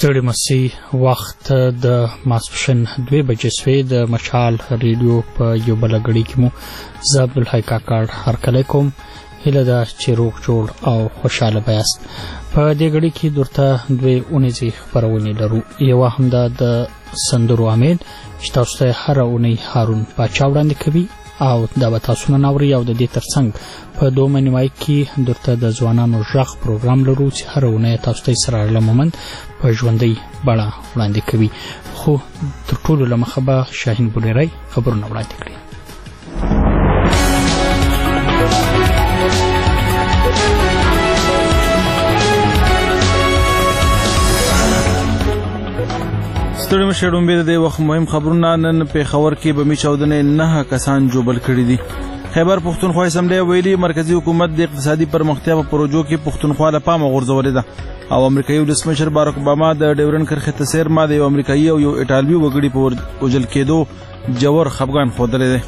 ستړي مسي وخت د ماسپښین 2 بجې شوې د مشال ریډیو په یو بل غړي کې مو زه عبدالحی کاکړ هرکلی کوم. هیله ده چې روغ جوړ او خوشاله بیاست. په دې غړي کې درته 2 اونیزې خپرونې لرو. یوه همدا د سندرو امید چې تاسو ته هره اونۍ هارون باچا وړاندې کوي او دا به تاسو نه اوري. او د دې ترڅنګ په دومره نیمایي کې درته د ځوانانو غږ پروګرام لرو چې هره اونۍ تاسو ته سره لمومند په ژوندۍ بڼه وړاندې کوي. خو تر ټولو له مخه به شاهین بونیری خبرونه وړاندې کړي. ستړي مشه ډومبې د دې وخت مهم خبرونه. نن پېښور کې بمي چاودنې 9 کسان جوبل کړي دي. خیبر پښتونخوا اسمبلی ویلي مرکزی حکومت د اقتصادي پرمختیا په پروژو کې پښتونخوا له پامه غورځولې ده. او امریکایي ولسمشر باراک اوباما د ډیورن کرښې ته څیرمه د یو امریکایي او یو ایټالوي وګړي په وژل کېدو جوور خفګان ښودلی دی.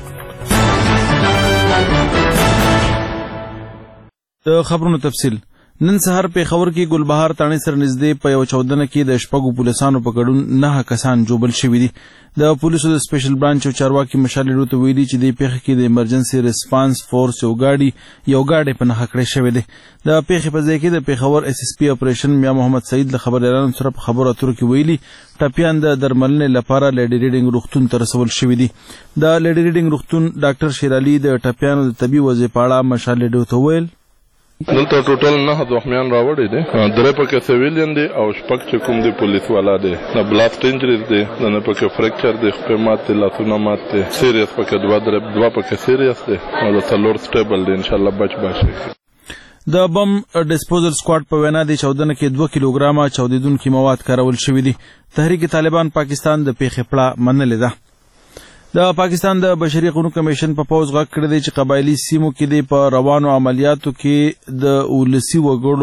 د خبرونو تفصیل. نن سهار پېښور کې ګلبهار تاڼۍ سره نږدې په یو چاودنه کې د 6 پولیسانو په ګډون 9 کسان جوبل شوي دي. د پولیسو د سپیشل برانچ او چارواکي مشال ریډیو ته ویلي چې دې پیښې کې د ایمرجنسي ریسپانس فورس یو ګاډی په نښه کړی شوی دی. د پیښې په ځای کې د پېښور اس اس پی اپریشن میا محمد سعید له خبریالانو سره په خبرو اترو کې ویلي ټپیان د درملنې لپاره لیډي ریډینګ روغتون ته رسول شوي دي. د لیډي ریډینګ روغتون ډاکټر شیرعلي د ټپیانو د طبي وضعې په اړه مشال ریډیو ته ویل دلته ټوټل 9 زخمیان راوړي دي. 3 پکې سیویلین دي او 6 چې کوم دي پولیس والا دي. د بلاست انجریز دي، نه پکې فریکچر دي، خپې مات دي، لاسونه مات دي. سیریس پکې 2 پکې سیریس دي او د 4 سټیبل دي. ان شاء الله بچ باشي. د بم ډیسپوزل سکواډ په وینا د چاودنه کې 2 کیلوګرامه چاودیدونکي مواد کارول شوي دي. تحریک طالبان پاکستان د پیښې پړه منلې ده. د پاکستان د بشري حقوقو کمیشن په پوز غږ کړی دی چې قبایلی سیمو کې په روانو عملیاتو کې د ولسی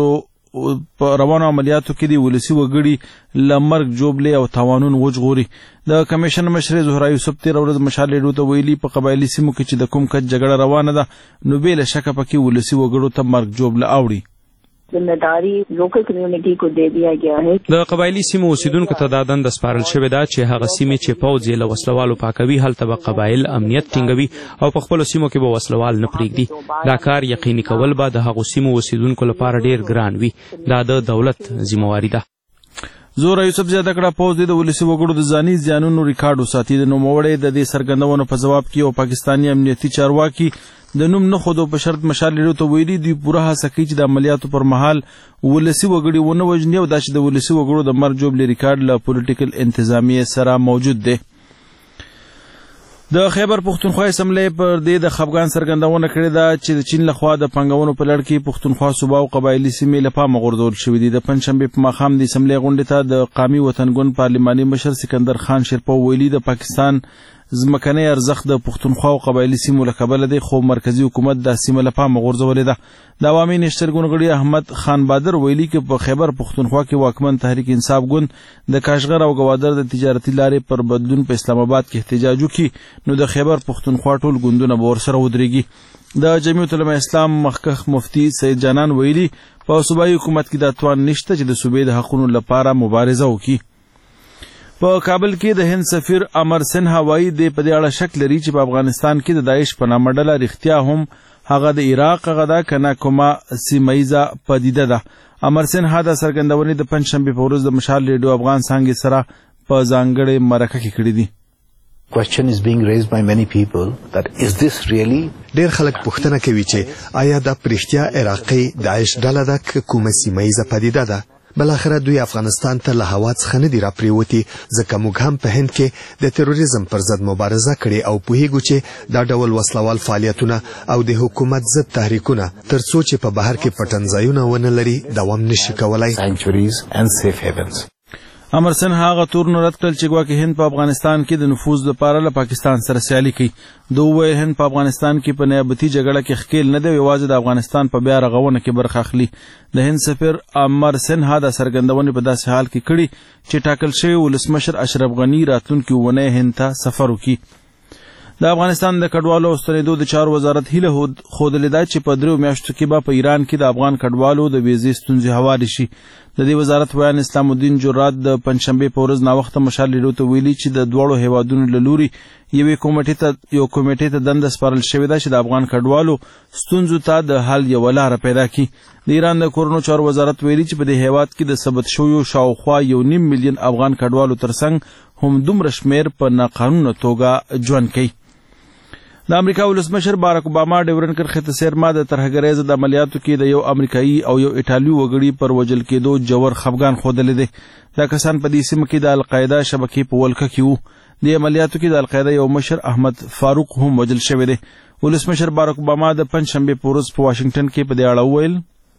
وګړي لمرګ جوبلې او تاوانون وژغوري. د کمیشن مشر زهرا یوسف 13 ورځ مشال ریډیو ته ویلي په قبایلی سیمو کې چې د کوم کچ جګړه روانه ده نو بې له شکه پکې ولسی وګړو ته مرګ جوبله اوړي. ذمہداری لوکل کمیونټي کو دے دیا گیا ہے. د قبایلی سیمو اوسیدونکو ته دا دنده سپارل شوې ده چې هغه سیمې چې پوځ یې له وسلوالو پاکوي هلته به قبایل امنیت ټینګوي او په خپلو سیمو کې به وسلوال نه پرېږدي. دا کار یقیني کول به د هغو سیمو اوسیدونکو لپاره ډیر ګران وي. دا د دولت ذمہواري ده. زهرا یوسف زیاته کړه پوځ د ولسي وګړو د ځاني زیانونو ریکارډ وساتي. د نوموړی د دې څرګندونو په ځواب کې یو پاکستاني امنیتي چارواکي د نوم نه خودو په شرط مشال ریډیو ته ویلي دوی پوره هڅه کوي چې د عملیاتو پر مهال ولسي وګړي ونه وژني او دا چې د ولسي وګړو د مرګ جوبلې ریکارډ له پولیټیکل انتظامیې سره موجود دی. د خیبر پښتونخوا اسمبلی پر دې د خفګان څرګندونه کړې ده چې د چین لخوا د پنګونو په لړ کې پښتونخوا صوبه او قبایلي سیمې له پامه غورځول شوي دي. د پنجشنبې په ماښام د اسمبلی غونډې ته د قامي وطنګون پارلماني مشر سکندر خان شیرپو ویلي د پاکستان ځمکنی ارزښت د پښتونخوا او قبایلي سیمو له کبله دی خو مرکزي حکومت دا سیمه له پامه غورځولې ده. د عوامي نشترګون غړي احمد خان بادر ویلي چې په خیبر پښتونخوا کې واکمن تحریک انصاف ګوند د کاشغر او ګوادر د تجارتي لارې پر بدلون په اسلام آباد کې احتجاج وکړي نو د خیبر پښتونخوا ټول ګوندونه به ورسره ودرېږي. د جمعیت العلماء اسلام مخکښ مفتي سید جانان ویلي په صوبایي حکومت کې دا توان نشته چې د صوبې د حقونو لپاره مبارزه وکړي. په کابل کې د هند سفیر امر سنها وایي د په دې اړه شک لري چې په افغانستان کې د داعش په نامه ډله رښتیا هم هغه د عراق هغه ده که نه کومه سیمه ییزه پدیده ده. امر سنها دا څرګندونې د پنجشنبې په ورځ د مشال ریډیو افغان څانګې سره په ځانګړې مرکه کې کړې دي. Question is being raised by many people that is this really ډېر خلک پوښتنه کوي چې آیا دا پرښتیا عراقي داعش ډله ده که کومه سیمه ییزه پدیده ده. بلاخره دوی افغانستان ته له هوا څخه نه دي راپریوتي ځکه موږ هم په هند کې د تروریزم پر ضد مبارزه کړې او پوهیږو چې دا ډول وسلوال فعالیتونه او د حکومت ضد تحریکونه تر څو چې په بهر کې پټنځایونه ونه لري دوام نشي کولای. امرسن هغه تور نو رد کړل چې ګواکې هند په افغانستان کې د نفوذ لپاره له پاکستان سره سیالي کوي. دوی وایي هند په افغانستان کې په نیابتي جګړه کې ښکیل نه دی، یوازې د افغانستان په بیا رغونه کې برخه اخلي. د هند سفیر امرسن دا څرګندونې په داسې حال کې کړي چې ټاکل شوی ولسمشر اشرف غني راتلونکي اونۍ هند ته سفر وکړي. د افغانستان د کډوالو او ستنېدو د چارو وزارت هیله ښودلې ده چې په 3 میاشتو کې به په ایران کې د افغان کډوالو د ویزې ستونزې هوارې شي. د دې وزارت ویان اسلام الدین جرات د پنځشنبې په ورځ ناوخته مشال لیدو ته ویلي چې د دواړو هیوادونو له لوري یو کمیټې ته دنده سپارل شوې ده چې د افغان کډوالو ستونزو ته د حل یوه لاره پیدا کړي. د ایران د کورونو چارو وزارت ویلي چې په دې هیواد کې د ثبت شویو شاوخوا 1.5 میلیون افغان کډوالو ترڅنګ هم دومره شمیر په ناقانونه توګه ژوند کوي. د امریکا ولسمشر باراک اوباما ډیورن کرښې ته څیرمه د ترهګرۍ ضد عملیاتو کې د یو امریکایي او یو ایټالوي وګړي پر وژل کېدو جوړ خفګان ښودلی دی. دا کسان په دې سیمه کې د القاعده شبکې په ولکه کې وو. د عملیاتو کې د القاعده یو مشر احمد فاروق هم وژل شوی دی. ولسمشر باراک اوباما د پنځشنبې په ورځ په واشنګټن کې په دې اړه وویل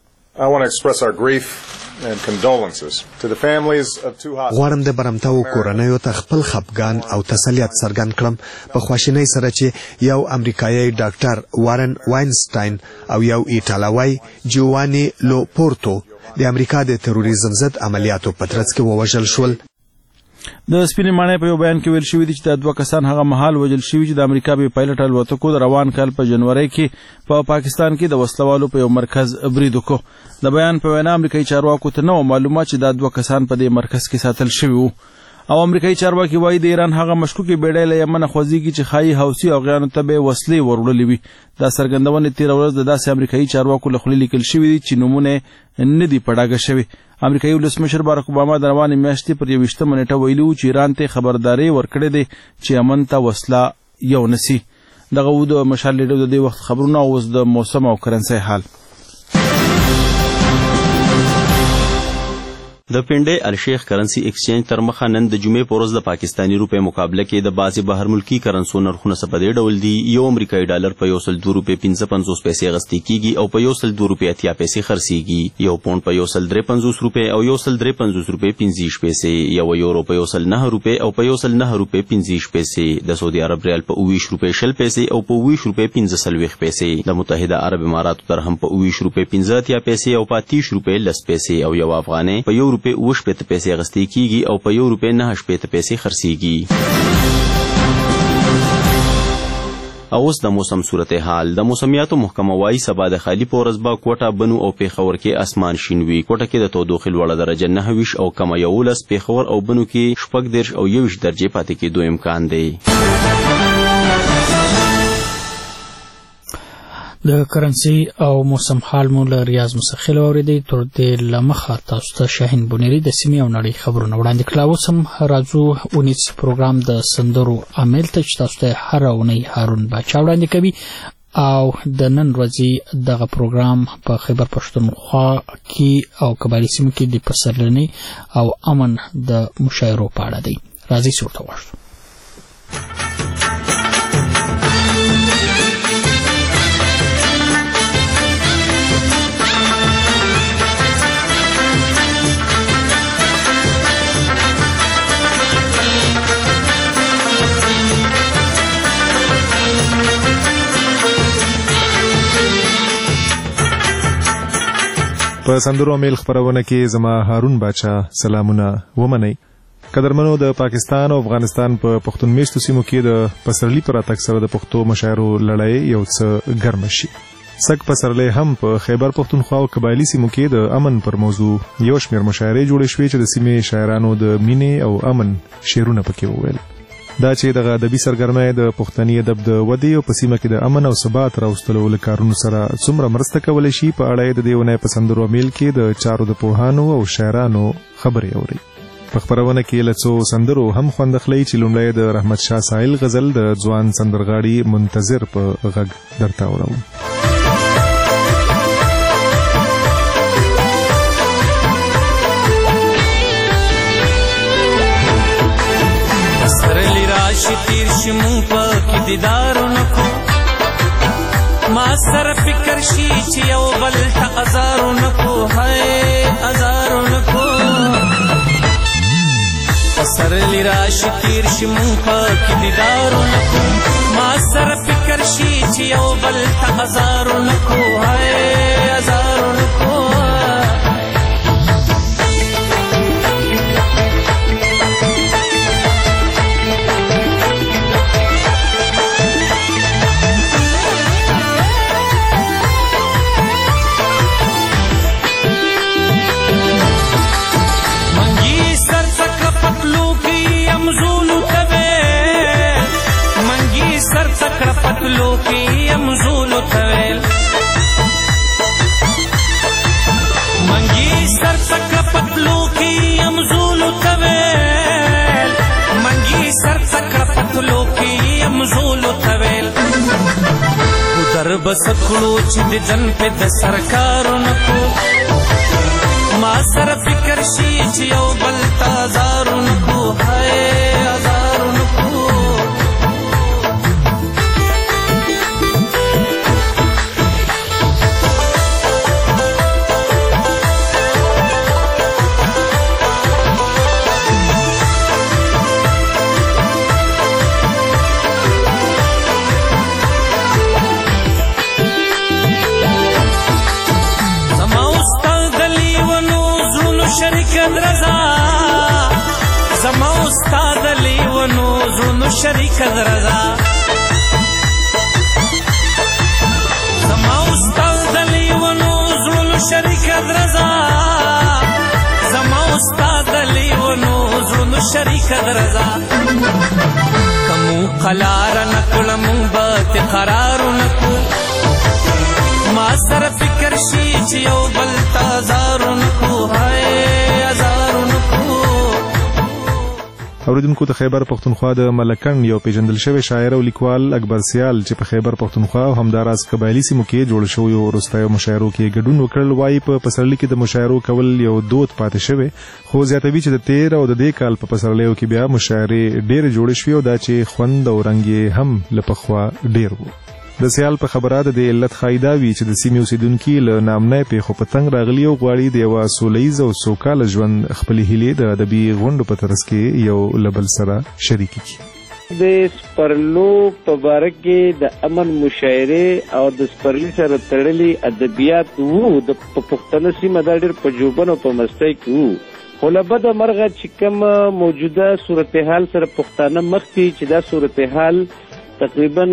غواړم د برمتاو کورنیو ته خپل خفګان او تسلیت څرګند کړم په خواشینۍ سره چې یو امریکایي ډاکټر وارن واینسټاین او یو ایټالوی جووانی لوپورتو د امریکا د تروریزم ضد عملیاتو په ترڅ کې ووژل شول. د سپینې ماڼۍ په یو بیان کې ویل شوي دي چې دا 2 کسان هغه مهال وژل شوي چې د امریکا بې پایلټ الوتکو د روان کال په جنورۍ کې په پاکستان کې د وسلوالو په یو مرکز برید وکړ. د بیان په وینا امریکایي چارواکو ته نه وه معلومه چې دا 2 کسان په دې مرکز کې ساتل شوي وو. او امریکایي چارواکي وایي د ایران هغه مشکوکې بیړۍ له یمنه خوځېږي چې ښایي حوثي اوغیانو ته به وسلې ور وړلې وي. دا څرګندونې تېره ورځ د داسې امریکایي چارواکو له خولې لیکل شوي دي چې نومونه نه دي په ډاګه شوي. امریکایي ولسمشر باراک اوباما د روانې میاشتې پر 21 نیټه ویلي وو چې ایران ته خبرداری ورکړې ده چې یمن ته وسله یو نسي. دغه و د مشال لیدو د دې وخت خبرونه. اوس د موسم او کرنسۍ حال. د پنډۍ الشیخ کرنسی ایکسچینج تر مخه نن د جمعې په ورځ د پاکستاني روپۍ مقابله کې د بعضې بهر ملکي کرنسو نرخونه څه په دې ډول دي. یو امریکایي ډالر په 102 روپۍ 55 پیسې اخیستل کېږي او په 102 روپۍ 80 پیسې خرڅېږي. یو پونډ په 153 روپۍ او 153 روپۍ 50 پیسې. یو یورو په 109 روپۍ او په 109 روپۍ 50 پیسې. د سعودي عرب ریال په 20 روپۍ 20 پیسې او په 20 روپۍ 15 پیسې. د متحده عرب اماراتو درهم په 20 روپۍ 15 پیسې او په 30 روپۍ 10 پیسې. او یو افغانۍ په 1 روپۍ 20 پیسې اخیستل کېږي او په 1 روپۍ 9 پیسې خرڅېږي. اوس د موسم صورتحال. د موسمیاتو محکمه وایي سبا د خالي په ورځ به کوټه، بنو او پېښور کې اسمان شین وي. کوټه کې د تودوخې لوړه درجه 9 او کمه 11، پېښور او بنو کې 14 او 21 درجې پاتې کېدو امکان دی. د کرنسي او موسم حال مو له ریاض مسخیل اوریدي. تر دې لمخه تاسو ته شاهین بونیری د سیمې او نړۍ خبرونه وړاندې کړل. اوس هم راځو اونیز پروګرام د سندرو عامل ته چې تاسو ته هر اونۍ هارون باچا وړاندې کوي. او د نن ورځې دغه پروګرام په خیبر پښتونخوا کې او قبایلي سیمو کې د پسرلنۍ او امن د مشاعرو په اړه دی. راځي چې ورته واشو. په سندرو میل خبرونه کې زما هارون باچا سلامونه ومنئ. قدرمنو، د پاکستان او افغانستان په پښتون میشتو سیمو کې د پسرلي پر اتک سره د پښتو مشاعرو لړۍ یو څه ګرمه شي. سږ پسرلی هم په خیبر پښتونخوا او قبایلي سیمو کې د امن پر موضوع یو شمېر مشاعرې جوړې شوې چې د سیمې شاعرانو د مینې او امن شعرونه پکې وویل. دا چې دغه ادبي سرګرمۍ د پښتني ادب د ودې او په سیمه کې د امن او ثبات راوستلو له کارونو سره څومره مرسته کولی شي په اړه یې د دې اونۍ په سندرو میل کې د چارو د پوهانو او شاعرانو خبرې اورئ. په خبرونه کې له څو سندرو هم خوند اخلئ چې لومړی د رحمت شاه سایل غزل د ځوان سندرغاړي منتظر په غږ درته اورم. تیر شمون پاکی دیدارو نکو ما سر فکر شی چی یو بل تا ازارو نکو های ازارو نکو سر لیراش تیر شمون پاکی دیدارو نکو ما سر فکر شی چی یو بل تا ازارو نکو های ازارو نکو پتلو کې یمزولو تویل منګي سر تک پتلو کې یمزولو تویل منګي سر تک پتلو کې یمزولو تویل در بسکړو چې د جن په د سرکارونکو ما سره فکر شي چې یو بل تازارونکو هاي ازارونکو زما استاد لیونو زونو شریک درزا زما استاد لیونو زونو شریک درزا زما استاد لیونو زونو شریک درزا کمو قلار نکلم بات قرار نکو ما سر فکر شي چې یو بل تازار نکو هاي ازار نکو. اوریدونکو د خیبر پختونخوا د ملکن یو پیژندل شوی شاعر او لیکوال اکبر سیال چې په خیبر پختونخوا او همداراز قبایلی سیمو کې جوړ شوی وروستیو مشاعرو کې ګډون وکړل وایي په پسرلي کې د مشاعرو کول یو دود پاتې شوی خو زیاتوي چې د 13 او د دې کال په پسرلیو کې بیا مشاعرې ډېر جوړ شوی او دا چې خوند او رنګ هم لپخوا ډېر وو. د سیال په خبره د علت خایدا وی چې د سیمې اوسیدونکو له نامنه په خو پتنګ راغلی او غواړي د یو سولېز او سوکاله ژوند خپل هیلې د ادبي غونډو په ترڅ کې یو لبل سره شریک کړي. د سپرلو په باره کې د امن مشاعره او د سپرلي سره تړلي ادبیات وو د پښتنو سیمه د ډېر په جوبن او په مستی کې وو خو له بده مرغه چې کوم موجوده صورتحال سره پښتانه مخ دي چې دا صورتحال تقریبا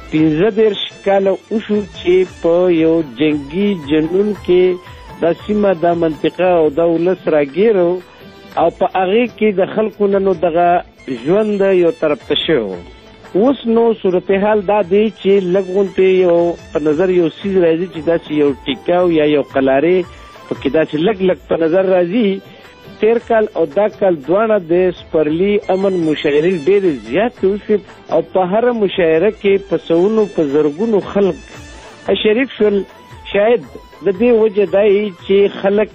15 کاله وشو چې په یو جنگي جنون کې د سیمه د منطقه او د ولس راګیرو او په هغه کې د خلکو نن دغه ژوند یو طرف ته شو. اوس نو صورتحال دا دی چې لګونته یو په نظر یو سیز راځي چې دا یو ټیکاو یا یو قلاره په کې دا چې لګ په نظر راځي. 13 کال او دا کال دواړه د سپرلي امن مشاعرې ډېر زیات وشو او په هر مشاعره کې په سونو په زرګونو خلک شریک شول. شاید د دې وجه دی چې خلک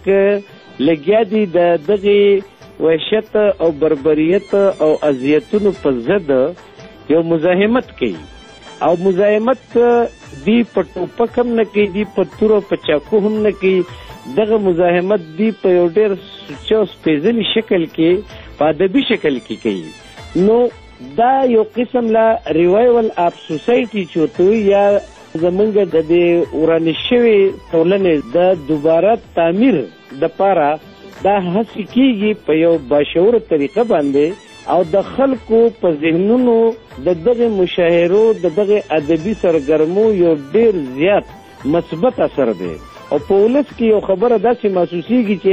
لګیا دي د دغه وحشت او بربریت او اذیتونو په ضد یو مزاحمت کوي او مزاحمت دی په ټوپک هم نه کوي دی په تور او په چاقو هم نه کوي. دغه مزاحمت دی په یو ډېر سوچ او سپېڅلي شکل کې په ادبي شکل کې کوي. نو دا یو قسم لا ریوایول اف سوسایټي چوتو یا زمونږ د دې ورانه شوی ټولنې د دوباره تعمیر د پاره دا هڅه کیږي په یو باشعور طریقه باندې او د خلکو په ذهنونو د دغه مشاعرو د دغه ادبي سرګرمو یو ډېر زیات مثبت اثر دی او په ولس کې یو خبره داسې محسوسیږي چې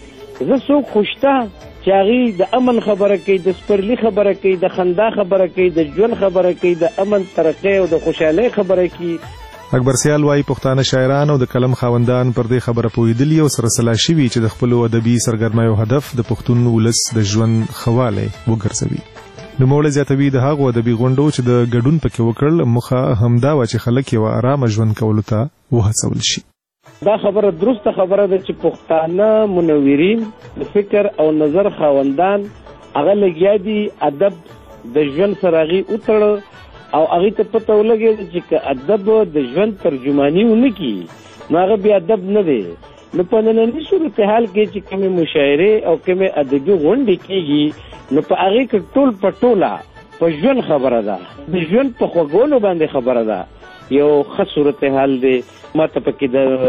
زه څوک خوشته چې هغې د امن خبره کوي د سپرلي خبره کوي د خندا خبره کوي د ژوند خبره کوي د امن ترقۍ او د خوشحالۍ خبره کوي. اکبر سیال وايي پښتانه شاعران او د کلم خاوندان پر دې خبره پوهېدلي او سره سلا شوي چې د خپلو ادبي سرګرمیو هدف د پښتون ولس د ژوند خواله وګرځوي. نوموړی زیاتوي د هغو ادبي غونډو چې د ګډون پکې وکړل موخه همدا وه چې خلک یو آرامه ژوند کولو ته وهڅول شي. دا خبره درسته خبره ده چې پښتانه منورین د فکر او نظر خاوندان هغه لګیا دي ادب د ژوند سره هغې وتړه او هغې ته پته ولګېده چې که ادب د ژوند ترجماني ونه کړي نو هغه بیا ادب نه دی. نو په ننني صورتحال کې چې کومې مشاعرې او کومې ادبي غونډې کېږي نو په هغې کې ټول په ټوله په ژوند خبره ده د ژوند په خوږولو باندې خبره ده. یو ښه صورتحال دی ما ته پکې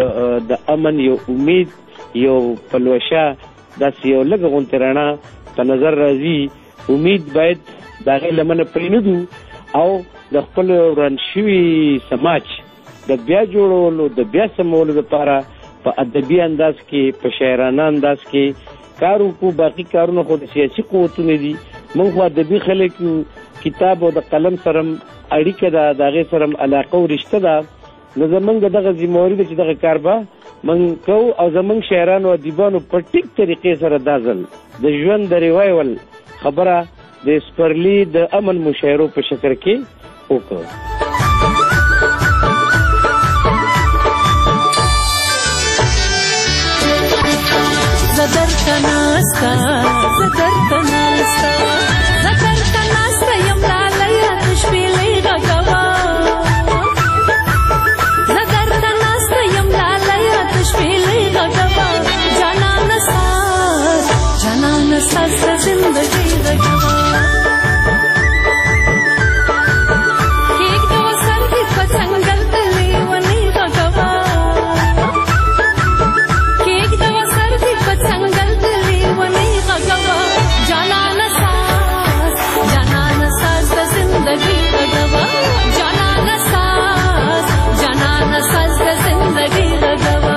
د امن یو امید یو پلوشه داسې یو لږه غونتې رڼا په نظر راځي. امید باید د هغې لمنه پرېنږدو او د خپل وران شوي سماج د بیا جوړولو د بیا سمولو لپاره په ادبي انداز کې په شاعرانه انداز کې کار وکړو. باقي کارونه خو د سیاسي قوتونه دي، موږ خو ادبي خلک یو کتاب او د قلم سره اړیکه ده، د هغې سره علاقه او رشته ده، نو زمونږ دغه ذمهواري ده چې دغه کار به موږ کوو او زمونږ شاعرانو او ادیبانو په ټیک طریقې سره دا ځل د ژوند د ریوایول خبره د سپرلي د امن مشاعرو په شکل کې وکړو. زدرته ناسته یم لالیه د شپېلۍ غږوه، زدرته ناسته یم لالیه د شپېلۍ غږوه، جانانه ساز د زندګۍ غږوه، کېږده وسر دې په څنګل د لیونۍ غږوه، کېږده وسر دې په څنګل د لیونۍ غږوه، جانانه ساز د زندګۍ غږوه، جانانه ساز د زندګۍ غږوه.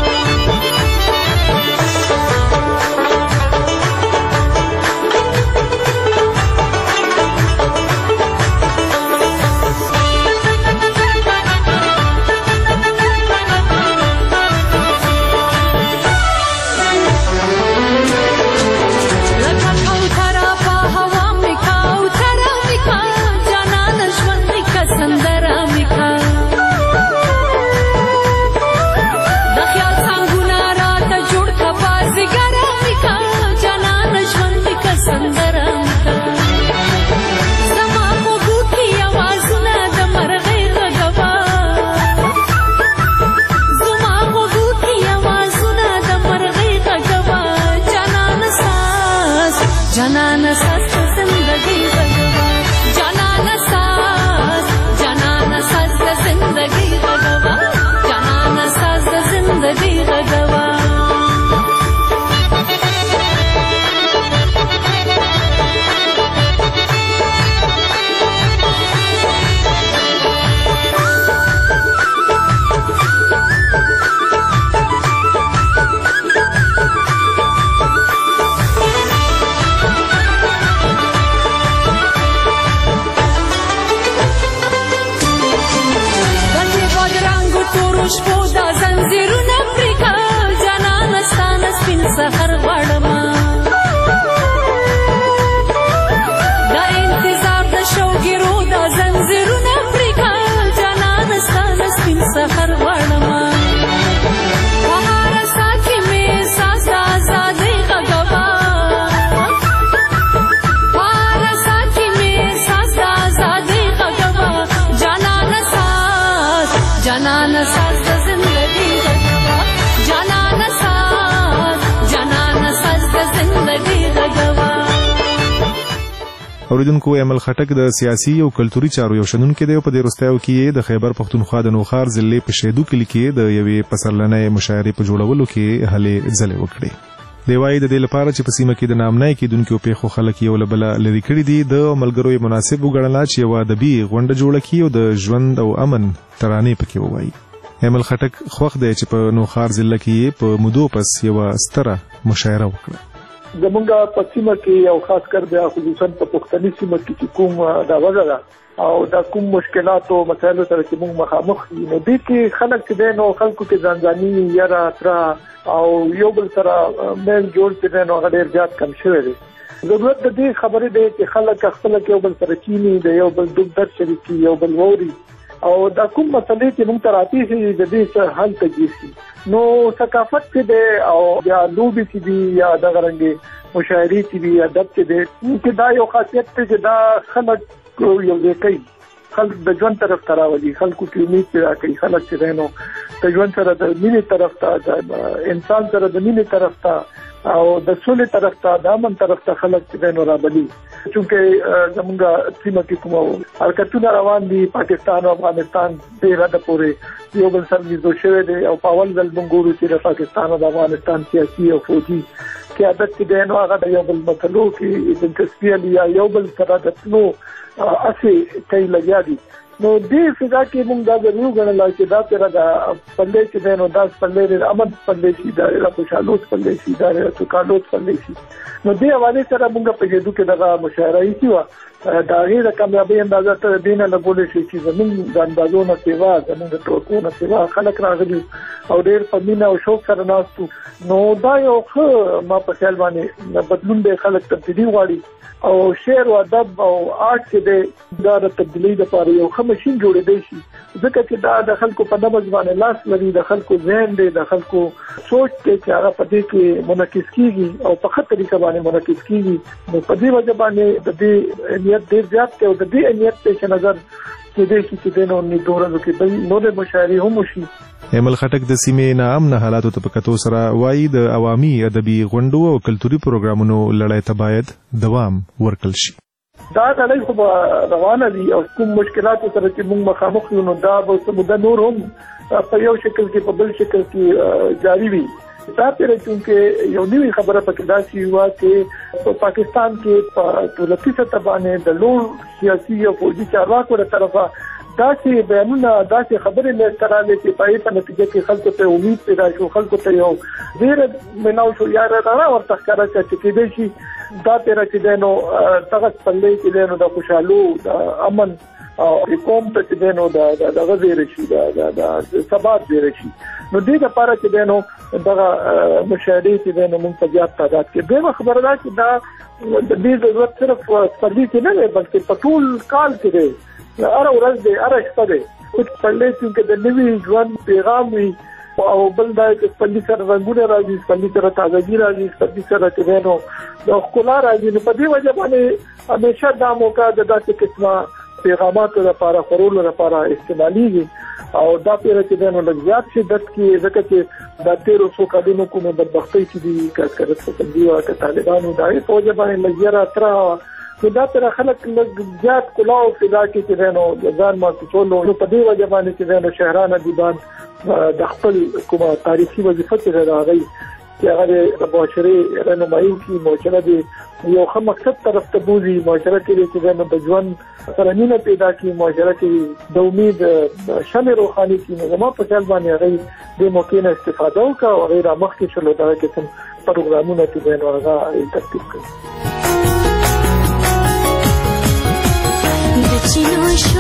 اوریدونکو ایمل خټک د سیاسي او کلتوري چارو یو شنونکی دی او په دې وروستیو کې د خیبر پښتونخوا د نوخار ضلع په شیدو کلي کې د یوې پسرلنۍ مشاعرې په جوړولو کې هلې ځلې وکړې. دی وایي د دې لپاره چې په سیمه کې د نامنای کېدونکو پیښو خلک یو له بله لرې کړي دي، د ملګرو یې مناسب وګڼله چې یوه ادبي غونډه جوړه کړي او د ژوند او امن ترانې پکې ووایي. ایمل خټک خوښ دی چې په نوخار ضلع کې په مودو پس یوه ستره مشاعره وکړه. زمونږ په سیمه کې او خاص کر بیا خصوصا په پښتني سیمه کې چې کوم دا وضع ده او دا کوم مشکلات او مسایل سره چې موږ مخامخ یو، نو دې کې خلک چې دي نو خلکو کې ځانځاني یاره تر او یو بل سره مل جوړ چې نو هغه ډېر زیات کم شوی دی. ضرورت د دې خبرې دی چې خلک خپل کې یو بل سره کینی د یو بل دغ درد شریکي یو بل ووري او دا کوم مسلې چې موږ تراتی شي د دې سره حل تجهیزي. نو ثقافت کې دی او بیا لوبي چې دی یا د غرنګي مشاعرې چې دی ادب چې دی چې دا یو خاصیت دی چې دا خلک یو ځای کوي، خلک د ژوند طرف ته راولي، خلکو کې امید پیدا کوي، خلک چې دی نو د ژوند سره د مینې طرف ته، د انسان سره د مینې طرف ته او د سولې طرف ته، د امن طرف ته خلک چې دی نو رابلي. چونکه زمونږ سیمه کې کوم حرکتونه روان دي پاکستان او افغانستان ډېر حده پورې یو بل سره نږدې شوی دی او په اول ځل موږ ګورو چې د پاکستان او د افغانستان سیاسي او فوجي قیادت چې دی نو هغه د یو بل مسلو کې دلچسپي لري یا یو بل سره د تلو اسې کوي لګیا دي نو دې فضا کې موږ دا ضروري ګڼل چې دا تر دا پلې چې دی نو دا پلې د امن پلې شي دا د خوشحالوت پلې شي دا د سوکالوت پلې شي. نو دې حواله سره موږ په دې کې دغه مشاعره یې دا غي د کامیابی اندازه ته دینه لګول شي چې زموږ د اندازو نه سیوا زموږ ټوکو نه سیوا خلک راغلي او ډېر په مینا او شوق سره ناستو. نو دا یو ما په خیال باندې بدلون به خلک تبدیلی غواړي او شعر او ادب او آرټ کې د تبدیلی لپاره یو ښه ماشين جوړېدای شي ځکه چې دا د خلکو په نبض باندې لاس لري د خلکو ذهن دی د خلکو سوچ ته چې هغه په دې کې منعکس کیږي او په خپله طریقه باندې منعکس کیږي. نو په دې وجه باندې د دې اهمیت ډېر زیات دی او د دې اهمیت په نظر کې دې چې د نو نیټورو کې بل نور مشاعرې هم وشي. ایمل خټک د سیمې ناامن حالاتو ته په کتو سره وایي د عوامي ادبي غونډو او کلتوري پروګرامونو لړۍ ته باید دوام ورکړل شي. دا لړۍ خو روانه دي او کوم مشکلاتو سره چې موږ مخامخ یو نو دا به موږ نور هم په یو شکل کې په بل شکل کې جاری وي. دا پیره چې یو نوی خبره پکې دا شي وا چې په پاکستان کې په دولتي سطح باندې د لوړ سیاسي او فوجي چارواکو تر طرفه دا چې بیانونه دا چې خبرې نه تراله چې پای په نتیجه کې خلکو ته امید پیدا شو خلکو ته یو ډیر مناو شو یا را ورته ښکارا چې کېدې شي دا پیره چې نو دغه پلې کې نو د خوشحالو د امن او قوم ته چې نو د غزیر شي د ثبات دی شي. نو دې لپاره چې نو دغه مشاهده چې نو موږ په زیات تعداد کې دغه خبره ده چې دا د دې ضرورت صرف پرلي کې نه بلکې په ټول کال کې دی اره ورځ دی اره شپه دی خود پلې چې د نوي ژوند پیغام وي او بل دا چې پلي سره رنګونه راځي پلي سره تازګي راځي پلي سره چې نو د ښکلا راځي. نو په دې وجه باندې همیشه دا موقع د داسې قسمه پیغاماتو لپاره خورولو لپاره استعمالېږي او دا پیره چې نو لږ زیات شي دت کې ځکه چې دا 1300 کلونو کومه بدبختۍ چې دي کاسکرت څنګه او که طالبانو دا په وجه باندې لږه تر نو دا تر خلک لږ زیات کلاو فضا کې چې نو ځان ما ټولو نو په دې وجه باندې چې نو شهرانه دیبان د خپل کومه تاریخي وظیفه چې راغی چې هغه د معاشري رهنمایي کی معاشره دی یو ښه مقصد طرف ته بوزي معاشره کې چې نو د ژوند سره مینه پیدا کی معاشره کې د امید شمع روحاني کی نو ما په خیال باندې هغه د موقع نه استفاده وکړه او غیر مخکې شلو دا قسم پروګرامونه چې نو هغه ترتیب کړ. چینو شو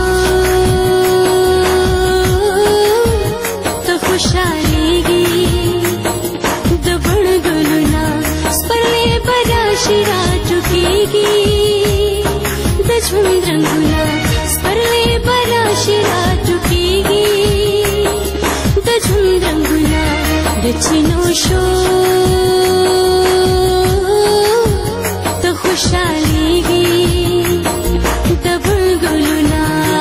ته خوشالېږي د بڼګلونه سپرلې به راشي راټوکېږي د ژوند رنګونه سپرلې به راشي راټوکېږي د ژوند رنګونه د چینو شو ته خوشالېږي د بڼګلونه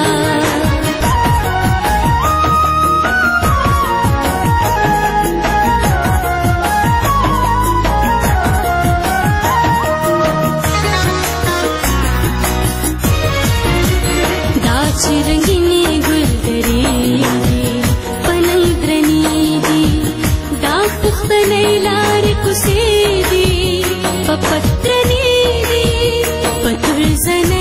دا چې رنګینې ګلدرې دي پننګ درنې دي دا پختنې لارې کوڅې دي په پترنې دي په تلزنې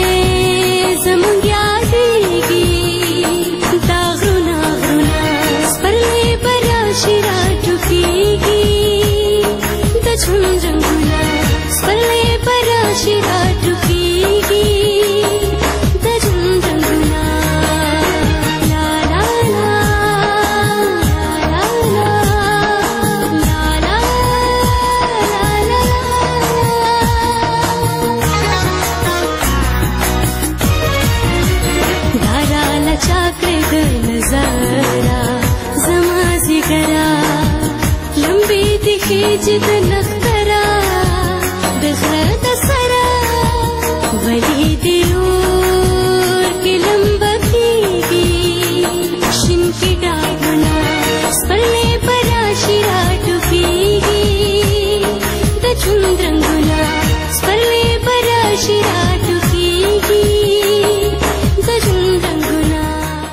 چې د نخترا د غره د سره ولې دی اور کې لمبه کېږي شین کې ډاګونه سپرلې به راشي راټوکېږي د ژوند رنګونه سپرلې به راشي راټوکېږي د ژوند رنګونه.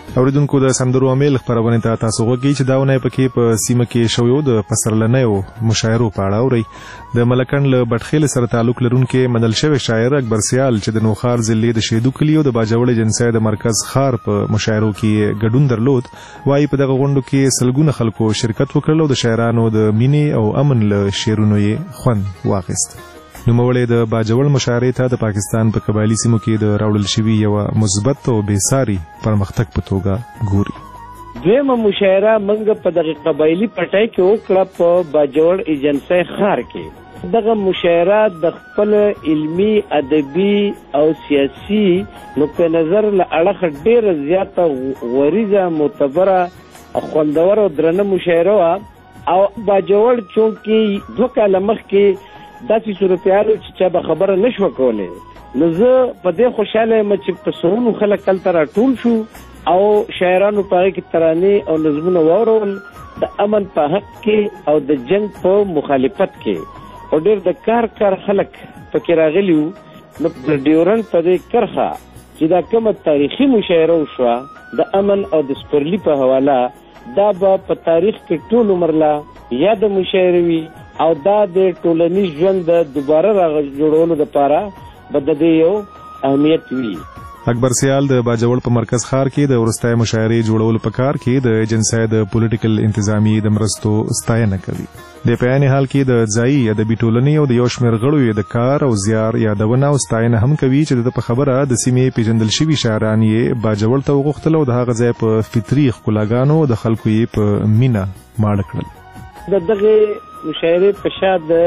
اوریدونکو د سندرو امیل خبرونه ته تاسو وګورئ چې داونه پکې په سیمه کې شویو د پسرلنیو مشاعرو په اړه اوري د ملکند له بټخیل سره تعلق لرونکي منل شوی شاعر اکبر سیال چې د نوخار ضلع د شیدو کلیو د باجوړ جنسای د مرکز خار په مشاعرو کې ګډون درلود وايي په دغه غونډو کې سلګونه خلکو شرکت وکړل او د شاعرانو د مینې او امن له شعرونو یې خوند واخیست نوموړی د باجوړ مشاعرې ته د پاکستان په قبایلی سیمو کې د راوړل شوي یو مثبت او بېساري پرمختګ په توګه ګوري. دویمه مشاعره موږ په دغه قبایلی پټای کې وکړه په باجوړ ایجنسی خار کې. دغه مشاعره د خپل علمی ادبي او سیاسي نقطه نظر له اړخه ډېره زیاته غوریزه معتبره او خوندوره او درنه مشاعره او باجوړ چونکې 2 کاله مخکې داسې صورتحال چې چا به خبره نشوه کولی نو زه په دې خوشحاله یم چې په سلونو خلک هلته راټول شو او شاعرانو په هغې کې ترانې او نظمونه واورول د امن په حق کې او د جنګ په مخالفت کې او ډېر د کار خلک پکې راغلي وو. نو د ډیورنډ په دې کرښه چې دا کومه تاریخي مشاعره وشوه د امن او د سپرلي په حواله دا به په تاریخ کې ټول عمر لا یاد مشاعره وي او دا د ټولنیز ژوند د دوباره راجوړولو لپاره به د دې یو اهمیت وي. اکبر سیال د باجوړ په مرکز خار کې د ورستای مشاعرې جوړولو په کار کې د ایجنسی د پولیټیکل انتظامی د مرستو ستاینه کوي. د په عین حال کې د ځایي ادبي ټولنې او د یو شمېر غړو یې د کار او زیار یادونه او ستاینه هم کوي چې د په خبره د سیمې پیژندل شوي شاعران یې باجوړ ته وغوښتل او د هغه ځای په فطري ښکلاګانو د خلکو یې په مینه ماړه کړل. د دغه مشاعرې په شا د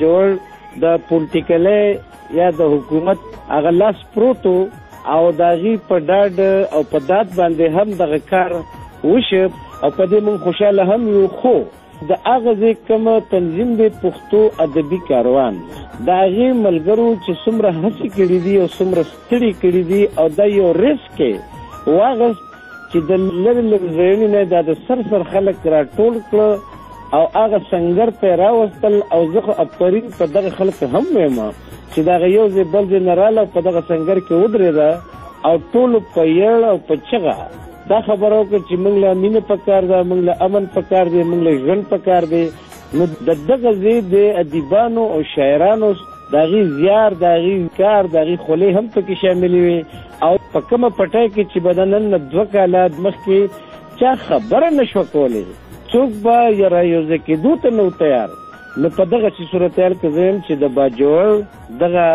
باجوړ د پولیټیکلې یا د حکومت هغه لاس پروت او د هغې په ډاډ او په داد باندې هم دغه کار وشو او په دې موږ خوشحاله هم یو. خو د هغه ځای کوم تنظیم دی پښتو ادبي کاروان د هغې ملګرو چې څومره هڅې کړي دي او څومره ستړي کړي دي او دا یو ریسک یې واخیست چې د لرې لرې ځایونو نه دا د سر خلک راټول کړه او هغه سنگر ته راوستل او زه خو افرین په دغه خلک هم وایم چې دغه یو ځای بل ځای نه راله په دغه سنگر کې ودرېده او ټولو په یړ او په چغه دا خبره وکړه چې موږ له مینې پکار ده موږ له امن پکار دی موږ له ژوند پکار دی. نو د دغه ځای د ادیبانو او شاعرانو د هغې زیار د هغې کار د هغې خولې هم پکې شاملې وي او په کومه پټۍ کې چې به د نن 2 کاله مخکې چا خبره نشوه کولی څوک به رایوځای کېدو ته نه و تیار. نو په دغه صورتحال کې زه یم چې د باجوړ دغه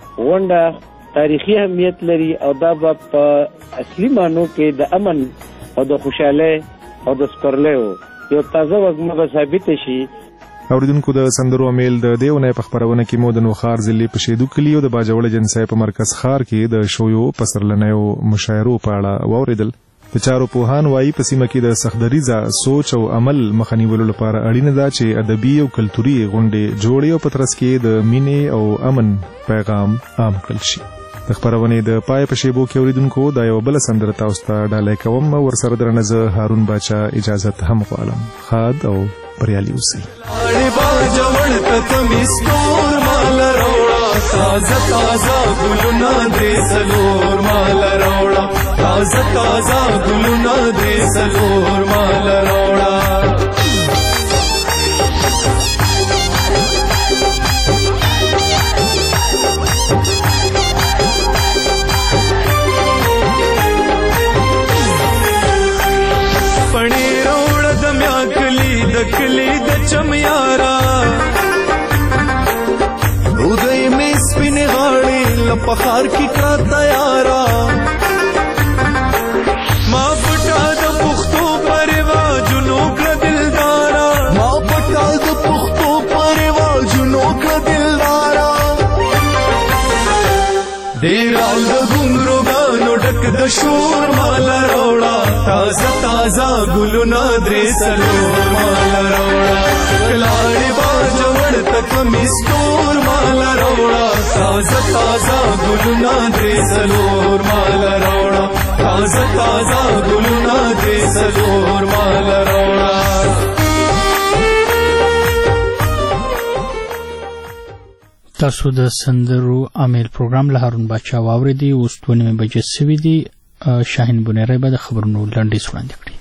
غونډه تاریخي اهمیت لري او دا به په اصلي معنو کې د امن او د خوشحالۍ او د سپرلیو یو تازه وږمه به ثابته شي. اوریدونکو د سندرو امیل د دې اونۍ په خپرونه کې مو د نوخار ضلع په شیدو کلي او د باجوړ جنسای په مرکز خار کې د شویو پسرلنیو مشاعرو په اړه واورېدل. د چارو پوهان وايي په سیمه کې د سختدریزه سوچ او عمل مخه نیولو لپاره اړینه ده چې ادبي او کلتوري غونډې جوړې او په ترڅ کې د مینې او امن پیغام عام کړل شي. د خپرونې د پای په شیبو کې اوریدونکو دا یو بل سندره تاسو ته ډالۍ کوم ورسره درنه زه هارون باچا اجازه هم غواړم. خاد او بریالي اوسئ. تازه تازه ګلونه درې څلور مال راوړه تازه تازه ګلونه درې څلور مال راوړه پړې راوړه د میا کلی د کلی د چمیارا پخار کی کړه تیارا ما پټا د پښتو پرواجونو کړه دلدارا ما پټا د پښتو پرواجونو کړه دلدارا ډېر د ګونګروګانو ډک د شور مال راوړه تازه تازه ګلونه درې څلور مال راوړه کلاړې باجوړ تک مستور مال راوړه تازه تازه ګلونه درې څلور مال راوړه تازه تازه ګلونه درې څلور مال راوړه. تاسو د سندرو امیل پروګرام له هارون باچا واوریدي. اوس 2 بجې سوي دي شاهین بونیری به د خبرونو لنډیز وړاندې کړي.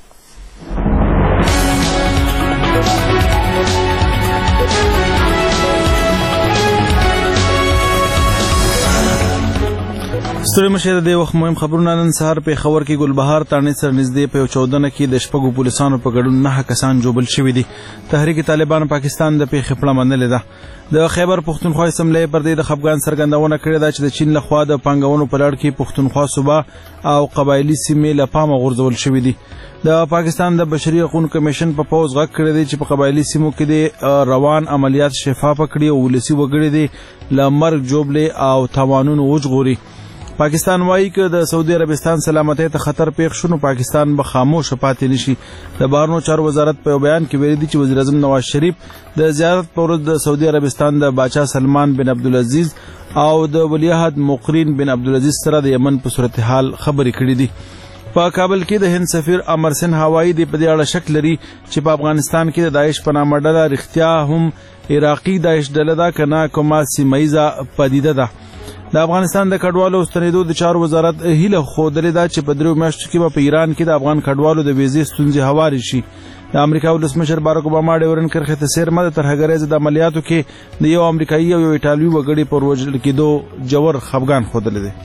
ستړي مشه د وخت مهم خبرونه نن سهار په خبر کې ګلبهار تانې سره نږدې په 14 کې د شپږو پولیسانو په ګډون 9 کسان جوبل شوي دي. تحریک طالبان پاکستان د پیښې پړه منلې ده. د خیبر پښتونخوا اسمبلی پر دې د خفګان څرګندونه کړې ده چې د چین لخوا د پانګونو په لړ کې پښتونخوا صوبه او قبایلی سیمې له پامه غورځول شوي دي. د پاکستان د بشري حقوقو کمیشن په پوز غږ کړی دی چې په قبایلی سیمو کې د روان عملیات شفاف کړي او ولسی وګړي دي له مرګ جوبلې او تاوانونو وژغوري. پاکستان وایي که د سعودي عربستان سلامتۍ ته خطر پیښ شو پاکستان به خاموش پاتې نشي. د بهرنیو چارو وزارت په بیان کې ویلي دي چې وزیر اعظم نواز شریف د زیارت پر ورځ د سعودي عربستان د باچا سلمان بن عبدالعزیز او د ولیعهد مقرین بن عبدالعزیز سره د یمن په صورتحال خبرې کړې دي. په کابل کې د هند سفیر امر سن هوایی دی په دې اړه شک لري چې په افغانستان کې د داعش په نامه ډله رښتیا هم عراقي داعش ډله ده که نه کومه سیمه پدیده ده. د افغانستان د کډوالو او ستنېدو د چارو وزارت هیله ښودلې ده چې په 3 میاشتو کې به په ایران کې د افغان کډوالو د ویزې ستونزې هوارې شي. د امریکا ولسمشر باراک اوباما ډیورن کرښې ته څیرمه د ترهګرۍ ضد عملیاتو کې د یو امریکایي او یو ایټالوي وګړي پر وژل کېدو جوړ خفګان ښودلی دی.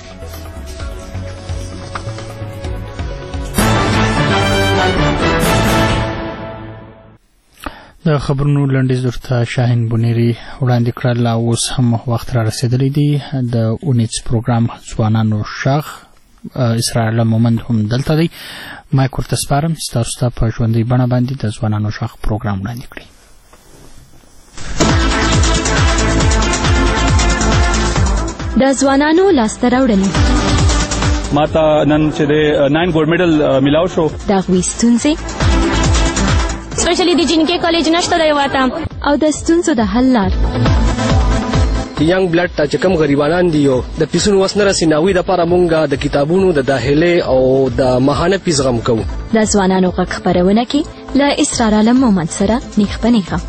د خبرونو لنډیز درته شاهین بونیری وړاندې کړل. اوس هم وخت را رسېدلی دی د اونیز پروګرام ځوانانو شاخ اسرائیل مومند هم دلته دی. مایک ورته سپارم چې تاسو ته په ژوندۍ بڼه باندې د ځوانانو شاخ پروګرام وړاندې کړي. د ځوانانو لاسته راوړنې ماته نن چې د 9 ګولډ میډل ملاو شو. د هغوی ستونزې سپیشلی د جنکې کالج نشته دی واته او د ستونزو د حل لار. ینګ بلډ ته چې کوم غریبانان دي او د پیسونو وس نه رسي ناوی د لپاره مونږ د کتابونو د داخلي او د ماهانه فیس غم کوو. د ځوانانو غږ خپرونه کې له اسرار عالم مومند سره نیخ په نیخه.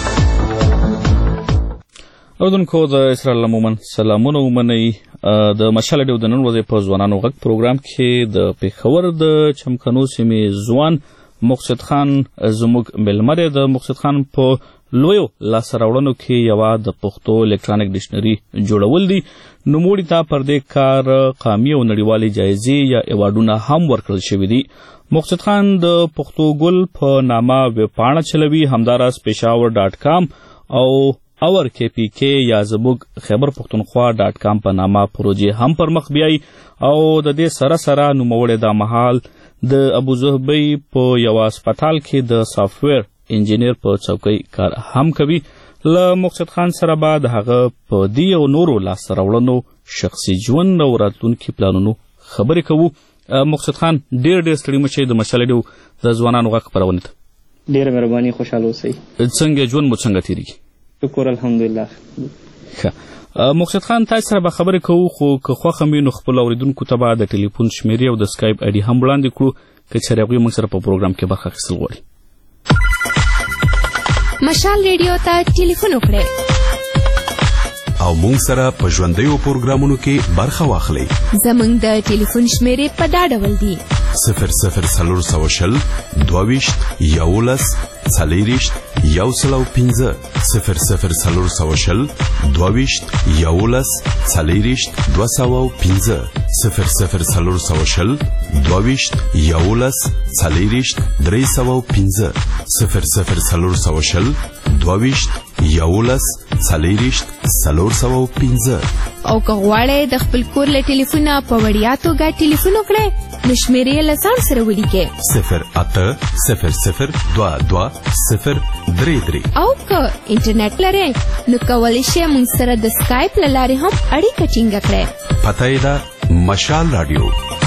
اردوونکو د اسرار عالم مومند سلامونه ومنئ. د مشال ډیو د نن ورځې په ځوانانو غږ پروګرام کې د پېښور د چمکنو سیمې ځوان مقصد خان زموږ مېلمه دی. د مقصد خان په لویو لاسته راوړنو کې یوه د پښتو الکترونیک ډکشنري جوړول دي. نوموړي ته پر دې کار قامي او نړیوالې جایزې یا ایوارډونه هم ورکړل شوي دي. مقصد خان د پښتو ګل په نامه ویبپاڼه چلوي. همداراز peshawar.com او اور KPK یا زموږ خیبر پښتونخوا .com په نامه پروژې هم پر مخ بیایي او د دې سره سره نوموړی دا مهال د ابوظبي په یو هسپتال کې د سافټویر انجینیر په چوکۍ کار هم کوي. له مقصد خان سره به د هغه په دې او نورو لاسته راوړنو شخصي ژوند او راتلونکي پلانونو خبرې کوو. مقصد خان ډېر ستړي مه شئ د مشال ډیو د ځوانانو غږ خپرونې ته. ډېره مهرباني، خوشحاله اوسئ. څنګه ژوند مو څنګه تېرېږي؟ شکر الحمدلله. مقصد خان تاسو سره به خبرې کوو خو که خوښه مې نو خپل اوریدونکو ته به د ټلیفون شمیرې او د سکایپ آی ډي هم وړاندې کړو که چېرې هغوی موږ سره په پروګرام کې برخه اخیستل غواړي. مشال ریډیو ته ټلیفون وکړئ او موږ سره په ژوندیو پروګرامونو کې برخه واخلئ. زموږ د ټلیفون شمیرې په دا ډول دي: 00 22 11 40 105 00 22 11 40 205 00 22 11 40 305 00 22 11 40 305. او که غواړئ د خپل کور له ټلیفونه په وړیا توګه ټلیفون وکړئ نو شمیرې له ځان سره ولیکئ 0800 22 033. او که انټرنیټ لرئ نو کولی شئ موږ سره د سکایپ له لارې هم اړیکه ټینګه کړئ. پته یې ده مشال راډیو.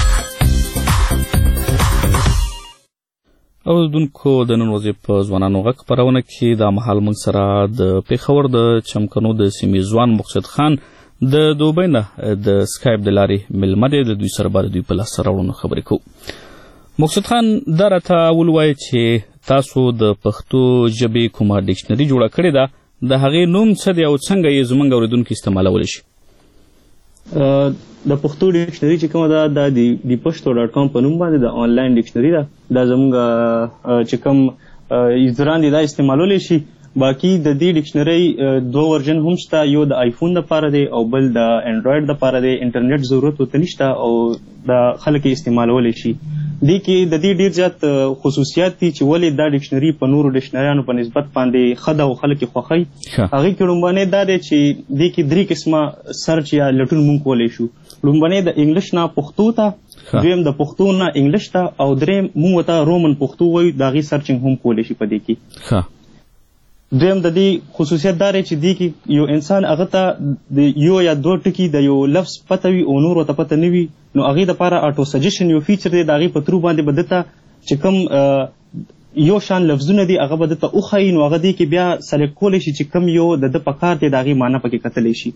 اوریدونکو د نن ورځې په ځوانانو غږ خپرونه کې دا مهال موږ سره د پېښور د چمکنو د سیمې ځوان مقصد خان د دوبۍ نه د سکایپ د لارې مېلمه دی. د دوی سره به د دوی په لاسته راوړنو خبرې کوو. مقصد خان دا راته ووایئ چې تاسو د پښتو ژبې کومه ډکشنري جوړه کړې ده د هغې نوم څه دی او څنګه یې زموږ اوریدونکي استعمالولی شي؟ د پښتو ډکشنری چې کومه ده دا د pashto.com په نوم باندې د آنلاین ډکشنری ده. دا زموږ چې کوم یوزران دي دا استعمالولی شي. باقي د دې ډکشنری 2 ورژن هم شته، یو د آیفون دپاره دی او بل د انډرایډ دپاره دی. انټرنیټ ضرورت ورته نشته او د خلک یې استعمالولی شي. دې کې د دې ډېر زیات خصوصیات دي چې ولې دا ډکشنري په نورو ډکشنریانو په نسبت باندې ښه ده او خلک یې خوښوي. هغې کې لومبنی دا دی چې دې کې 3 قسمه سرچ یا لټون مونږ کولی شو. لومبنی د انګلیش نه پښتو ته، دویم د پښتو نه انګلیش ته، او دریم مونږ ورته رومن پښتو وایو، د هغې سرچنګ هم کولی شي په دې کې. دویم د دې خصوصیت دا دی چې دې کې یو انسان هغه ته د یو یا 2 ټکي د یو لفظ پته وي او نور ورته پته نه وي، نو هغې دپاره آټو سجیشن یو فیچر دی. د هغې په ترو باندې به دته چې کوم یو شان لفظونه دي هغه به دته وښایي، نو هغه دې کې بیا سلیکټ کولی شي چې کوم یو د ده په کار دی د هغې معنی پکې کتلی شي.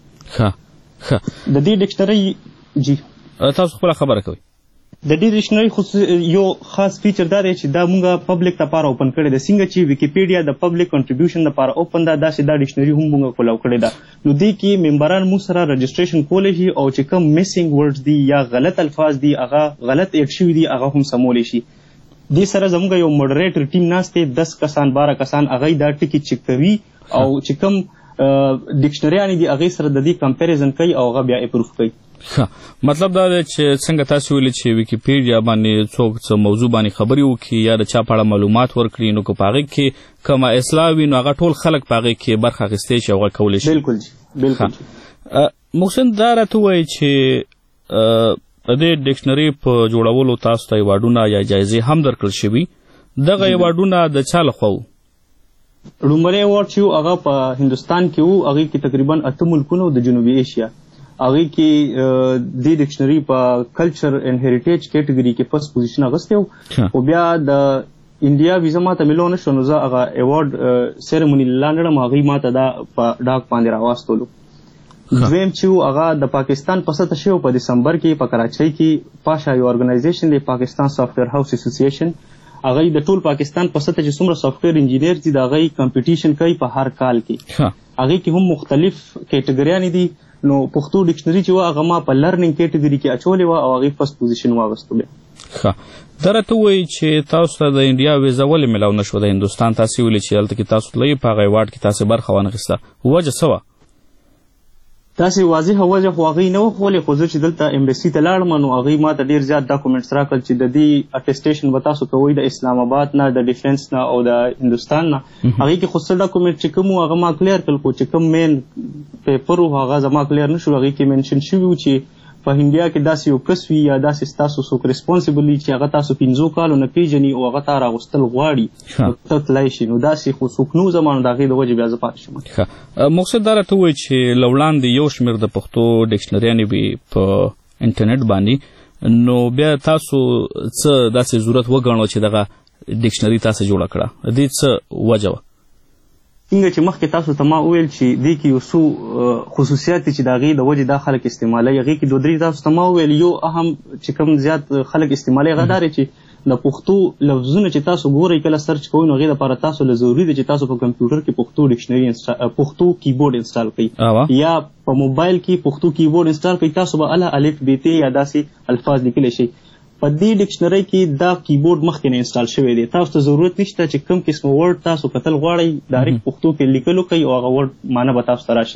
د دې ډکشنرۍ جی تاسو خپله خبره کوئ. د دې ډکشنرۍ یو خاص فیچر دا دی چې دا مونږه پبلک لپاره اوپن کړی ده. څنګه چې ویکیپیډیا د پبلک کنټریبیوشن لپاره اوپن ده، داسې دا ډکشنري هم مونږه کولاو کړې ده. نو دې کې ممبران مو سره رجسټریشن کولی شي او چې کوم میسنګ ورډز دي یا غلط الفاظ دي هغه غلط ایډ شوي دي هغه هم سمولی شي. دې سره زموږ یو موډریټر ټیم ناست دی، 10 کسان 12 کسان، هغوی دا ټکي چک کوي او چې کوم ډکشنریانې دي هغې سره د دې کمپیریزن کوي او هغه بیا اپروف کوي. مطلب دا دی چې څنګه تاسو ویلي چې ویکیپیډیا باندې څوک څه موضوع باندې خبرې وکړي یا د چا په اړه معلومات ورکړي، نو که په هغې کې کومه اصلاح وي نو هغه ټول خلک په هغې کې برخه اخیستی شي او هغه کولی شي. بلکل جی بلکل. محسن دا راته ووایي چې د دې ډکشنري په جوړولو تاسو ته ایوارډونه یا جایزې هم درکړل شوي. دغه ایوارډونه د چا لخوا وو؟ لومړی ایوارډ چې و هغه په هندوستان کې و، هغې کې تقریبا 8 ملکونو د جنوبي ایشیا. هغې کې دې ډکشنري په کلچر اینډ هیریټیج کیټګري کې فرست پوزیشن اخیستی و. خو بیا د انډیا ویزه ماته میلو نه شوه، نو زه هغه ایوارډ سیرموني لاندړم، هغوی ماته دا په ډاک باندې راواستولو. دویم چې و هغه د پاکستان په سطح شوی په دسمبر کې په کراچۍ کې پاشا یو ارګنایزیشن دی، پاکستان سافټویر هاوس اسوسییشن. هغوی د ټول پاکستان په سطح چې څومره سافټویر انجینیر دي د هغوی کمپټیشن کوي په هر کال کې. هغې کې هم مختلف کیټګریانې دي. نو پښتو ډکشنري چې وه هغه ما په لرننګ کیټګري کې اچولې وه او هغې فرست پوزیشن واغوستو. بیا دا راته ووایي چې تاسو ته د انډیا ویزه ولې میلاو نه شوه د هندوستان؟ تاسې ویلې چې هلته کې تاسو تلئ، په هغه ایوارډ کې تاسې برخه وانخیسته، وجه څه وه؟ داسې واضحه وجه خو هغوی نه وښولې، خو زه چې دلته ایمبیسي ته لاړم نو هغوی ما ته ډېر زیات ډاکومنټس راکړل چې د دې اټسټیشن به تاسو کوئ د اسلام آباد نه، د ډیفنس نه او د هندوستان نه. هغې کې خو څه ډاکومنټ چې کوم و هغه ما کلیر کړل، خو چې کوم مین پیپر و هغه زما کلیر نه شو. هغې کې منشن شوي و چې په انډیا کې داسې یو کس وي یا داسې ستاسو څوک ریسپانسبل وي چې هغه تاسو 15 کالو نه پېژني او هغه تا راغوستل غواړي نو ته تللی شي. نو داسې خو څوک نه و زما، نو د هغې د وجې بیا زه پاتې شوم. مقصد دا راته ووایي چې له وړاندې یو شمېر د پښتو ډکشنریانې وي په انټرنیټ باندې، نو بیا تاسو څه داسې ضرورت وګڼو چې دغه ډکشنري تاسو جوړه کړه؟ دې څه وجه وه؟ څنګه چې مخکې تاسو ته ما وویل چې دې کې یو څو خصوصیات دي چې د هغې د وجې دا خلک استعمالوي. هغې کې 2-3 تاسو ته ما وویل. یو اهم چې کوم زیات خلک استعمالوي هغه دا دی چې د پښتو لفظونه چې تاسو ګورئ کله سرچ کوئ نو هغې دپاره تاسو له ضروري دی چې تاسو په کمپیوټر کې پښتو ډکشنري پښتو کیبورډ انسټال کړئ یا په موبایل کې پښتو کیبورډ انسټال کړئ. تاسو به اله الف بیتې یا داسې الفاظ لیکلی شئ. په دې ډکشنرۍ کې دا کیبورډ مخکې نه انسټال شوی دی. تاسو ته ضرورت نشته چې کوم قسمه ورډ تاسو کتل غواړئ ډایرکټ پښتو کې لیکلو کوي او هغه ورډ معنی به تاسو ته راشي.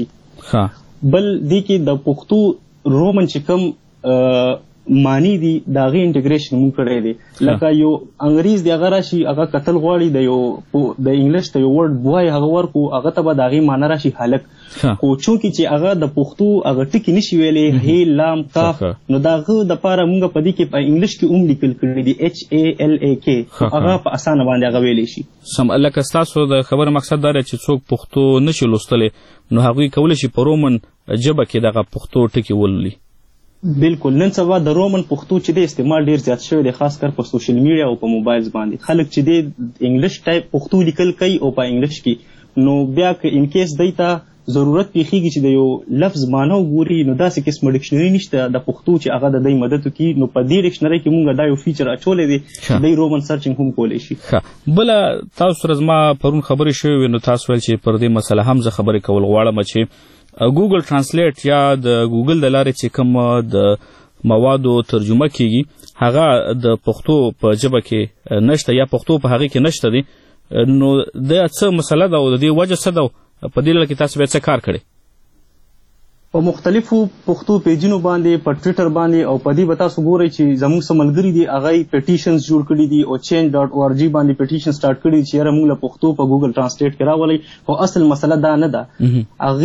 بل دې کې د پښتو رومن چې کوم معنی دي د هغې انټیګریشن مونږ کړی دی. لکه یو انګریز دی هغه راشي هغه کتل غواړي د انګلیش ته یو ورډ بوای هغه ورکو هغه ته به د هغې معنی راشي هلک. خو چونکې چې هغه د پښتو هغه ټکي نشي ویلی هی لام کاف نو د هغه دپاره مونږ په دې کې په انګلیش کې هم لیکل کړي دي HALAK هغه په اسانه باندې هغه ویلی شي. سم. لکه ستاسو د خبر مقصد دا دی چې څوک پښتو نشي لوستلی نو هغوی کولی شي په رومن ژبه کې دغه پښتو ټکي ولولي. بالکل. نن سبا د رومن پښتو چې دی استعمال ډېر زیات شوی دی، خاص کر په سوشل میډیا او په موبایلز باندې. خلک چې دی انګلیش ټایپ پښتو لیکل کوي او په انګلیش کې، نو بیا که انکیس دی ته ضرورت پیښیږي چې د یو لفظ معنی وګوري نو داسې قسمه ډکشنري نشته د پښتو چې هغه د دی مدد وکړي. نو په دې ډکشنرۍ کې مونږ دا یو فیچر اچولی دی چې دی رومن سرچنګ هم کولی شي. بله تاسو سره زما پرون خبرې شوې وې نو تاسو ویل چې پر دې مسله هم زه خبرې کول غواړم چې ګوګل ترانسلیټ یا د ګوګل د لارې چې کوم د موادو ترجمه کیږي هغه د پښتو په ژبه کې نشته یا پښتو په هغه کې نشته دی، نو د څه مسله ده او د دې وجه څه ده په دې لړ کې تاسو به څه کار کړی؟ په مختلفو پښتو پیجونو باندې په ټویټر باندې او په دې به تاسو ګورئ چې زموږ څه ملګري دي هغه پیټیشنز جوړ کړي دي او change.org باندې پیټیشن سٹارټ کړي چې یاره موږ له پښتو په ګوګل ترانسلیټ کې راولئ، خو اصل مسله دا نه ده.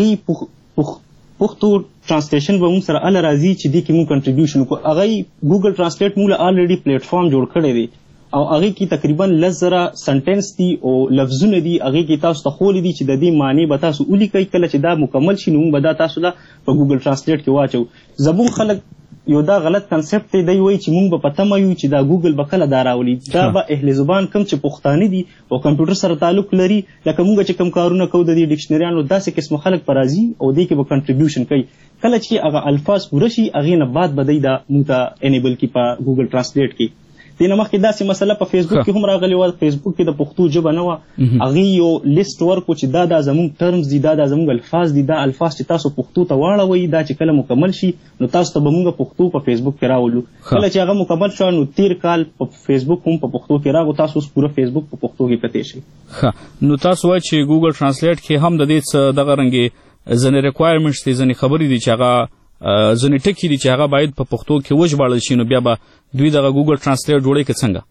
هغې پښتو ترانسلیشن به موږ سره اله راځي چې دې کې موږ کنټریبیوشن وکړو. هغې ګوګل ترانسلیټ موږ له الریډي پلیټ فارم جوړ کړی دی او هغې کې تقریبا 10,000 سنټنس دي او لفظونه دي، هغې کې تاسو ته ښولی دي چې د دې معنی به تاسو ولیکئ. کله چې دا مکمل شي نو موږ به دا تاسو ته په ګوګل ترانسلیټ کې واچو. زموږ خلک یو دا غلط کنسپټ دی، دی وایي چې موږ به په تمه یو چې دا ګوګل به کله دا راولي. دا به اهل زبان کم چې پښتانه دي او کمپیوټر سره تعلق لري، لکه موږ چې کوم کارونه کوو د دې ډکشنریانو، داسې قسمه خلک به راځي او دې کې به کنټریبیوشن کوي. کله چې هغه الفاظ پوره شي هغې نه بعد به دی دا موږ ته انیبل کړي په ګوګل ترانسلیټ کې. دې نه مخکې داسې مسله په فیسبوک کې هم راغلې وه. فیسبوک کې د پښتو ژبه نه وه، هغې یو لیست ورکړو چې دا زموږ ټرمز دي، دا زموږ الفاظ دي، دا الفاظ چې تاسو پښتو ته واړوئ، دا چې کله مکمل شي نو تاسو ته به موږ پښتو په فیسبوک کې راولو. کله چې هغه مکمل شو نو تیر کال په فیسبوک هم په پښتو کې راغو، تاسو اوس پوره فیسبوک په پښتو کې کتی شئ. نو تاسو وایئ چې ګوګل ترانسلیټ کې هم د دې څه دغه رنګې ځینې ریکوایرمنټس دي، ځینې خبرې دي چې هغه ځینې ټکي دي چې هغه باید په پښتو کې وژباړل شي، نو بیا به دوی دغه ګوګل ترانسلیټ جوړوي که څنګه؟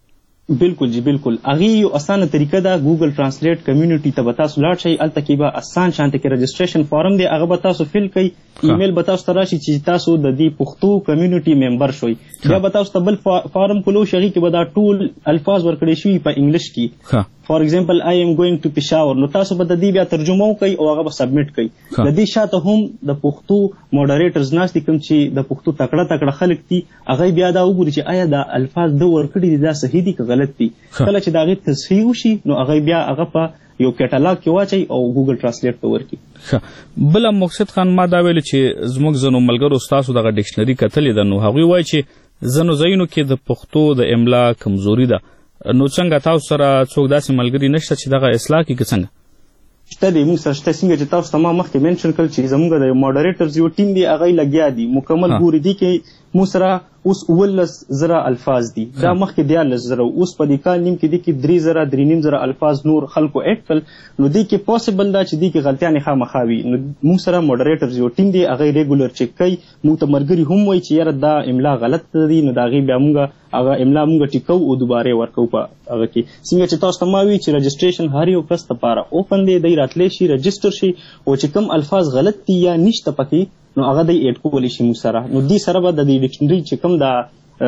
بالکل جی بالکل. هغې یو اسانه طریقه ده. ګوګل ترانسلیټ کمیونټي ته به تاسو لاړ شئ، هلته کې به اسان شانته کې رجسټریشن فارم دی، هغه به تاسو فل کوئ، ایمیل به تاسو ته راشي چې تاسو د دې پښتو کمیونټي ممبر شوئ. بیا به تاسو ته بل فارم کولو شي، هغې کې به دا ټول الفاظ ورکړی شوي په انګلیش کې. فار ایگزامپل I am going to پېښور، نو تاسو به د دې بیا ترجمه وکئ او هغه به سبمیټ کئ. د دې شاته هم د پښتو موډریټرز ناست دي، کوم چې د پښتو تکړه خلک دي، هغه بیا دا وګوري چې آیا دا الفاظ ده ورکړي دي دا صحیح دي که غلط دي. کله چې د هغې تصحیح وشي نو هغه بیا هغه په یو کیټالاګ کې واچئ او ګوګل ترانسلیټ ته ورکړي. بله مقصد خان ما دا ویلې چې زموږ ځینو ملګرو ستاسو دغه ډکشنري کتلې ده، نو هغوی وایي چې ځینو ځایونو کې د پښتو د املا کمزوري ده، نو څنګه تاسو سره څوک داسې ملګري نشته چې دغه اصلاح کړي که څنګه؟ شته دی، موږ سره شته. څنګه چې تاسو ته ما مخکې منشن کړل چې زموږ د موډریټرز یو ټیم دی، هغوی لګیا دي مکمل ګوري. دي کې موږ سره اوس 19,000 الفاظ دي، دا مخکې 14,000، اوس په دې کال نیم کې دي کې 3,000 3,500 الفاظ نور خلکو ایډ کړل. نو دې کې پاسبل ده چې دې کې غلطیانې خامخا وي. نو موږ سره موډریټرز یو ټیم دی، هغوی ریګولر چیک کوي. موږ ته ملګري هم وایي چې یاره دا املا غلط دی، نو د هغې بیا موږ هغه املا موږ ټیکو او دوباره یې ورکوو په هغه کې. څنګه چې تاسو ته ما وي چې رجسټریشن هر یو کس دپاره اوپن دی، دی راتلی شي رجسټر شي او چې کوم الفاظ غلط دي یا نشته پکې نو هغه دی ایډ کولی شي موږ سره. نو دې سره به د دې ډکشنري چې کوم دا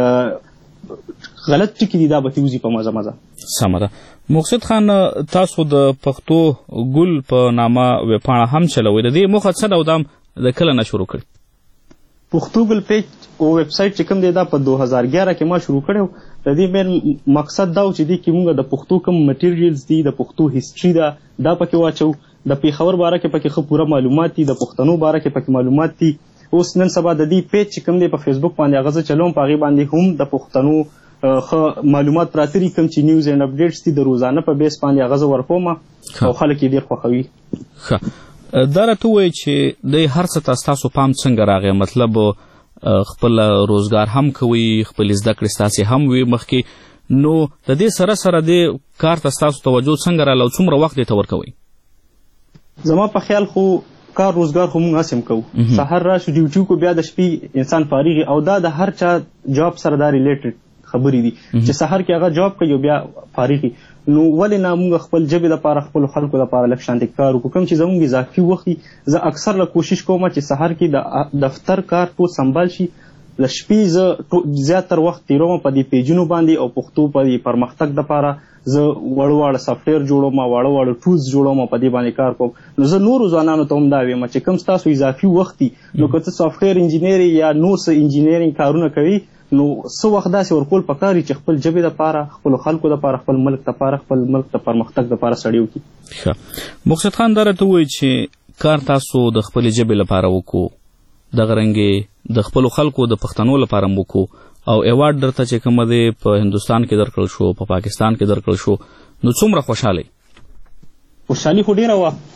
غلط ټکي دي دا به تیوزي په مزه مزه. سمه ده. مقصد خان تاسو د پښتو ګل په نامه ویبپاڼه هم چلوئ، د دې موخه څه ده او دا د کله نه شروع کړي؟ پښتو ګل پیج او ویب سایټ چې کوم دی دا په 2011 کې ما شروع کړی. د دې مین مقصد دا و چې دې کې موږ د پښتو کوم مټیریلز دي، د پښتو هیسټري ده دا پکې واچو، د پېښور باره کې پکې ښه پوره معلومات دي، د پښتنو باره کې پکې معلومات دي. اوس نن سبا د دې پیج چې کوم دی په فیسبوک باندې هغه زه چلوم، په هغې باندې هم د پښتنو ښه معلومات پراته دي، کوم چې نیوز اینډ اپډیټس دي د روزانه په بیس باندې هغه زه ورکوم او خلک یې ډېر خوښوي. ښه، دا راته ووایئ چې دی هر څه ته ستاسو پام څنګه راغی؟ مطلب خپل روزګار هم کوئ، خپل زده کړې ستاسې هم وي مخکې، نو د دې سره سره دې کار ته ستاسو توجه څنګه راغله او څومره وخت دې ته ورکوئ؟ زما په خیال خو کار روزګار خو موږ هسې هم کوو، سهار راشو ډیوټي کو، بیا د شپې انسان فارغ او دا د هر چا جاب سره دا ریلیټډ خبرې دي چې سهار کې هغه جاب کوي او بیا فارغي. نو ولې نه موږ خپل ژبې لپاره خپلو خلکو لپاره لږ شانتې کار وکړو؟ کوم چې زموږ اضافي وخت وي، زه اکثر له کوشش کوم چې سهار کې د دفتر کار ټول سنبال شي، د شپې زه زیاتر وخت تېروم په دې پیجونو باندې او پښتو په دې پرمختګ دپاره زه واړه سافټویر جوړوم، واړه ټولز جوړوم او په دې باندې کار کوم. نو زه نورو ځوانانو ته هم دا وایم چې کوم ستاسو اضافي وخت دي، نو که ته سافټویر انجینیر یا نور څه انجینیرینګ کارونه کوي، نو څه وخت داسې ورکول پکار وي چې خپل ژبې دپاره، خپلو خلکو دپاره، خپل ملک دپاره، خپل ملک د پرمختګ دپاره سړی وکړي. ښه، مقصد خان دا راته ووایي چې کار تاسو د خپلې ژبې لپاره وکړو، دغه رنګې د خپلو خلکو د پښتنو لپاره هم وکړو او ایوارډ درته چې کومه دی په هندوستان کې درکړل شو، په پاکستان کې درکړل شو، نو څومره خوشحالئ؟ خوشحالي خو ډېره وه،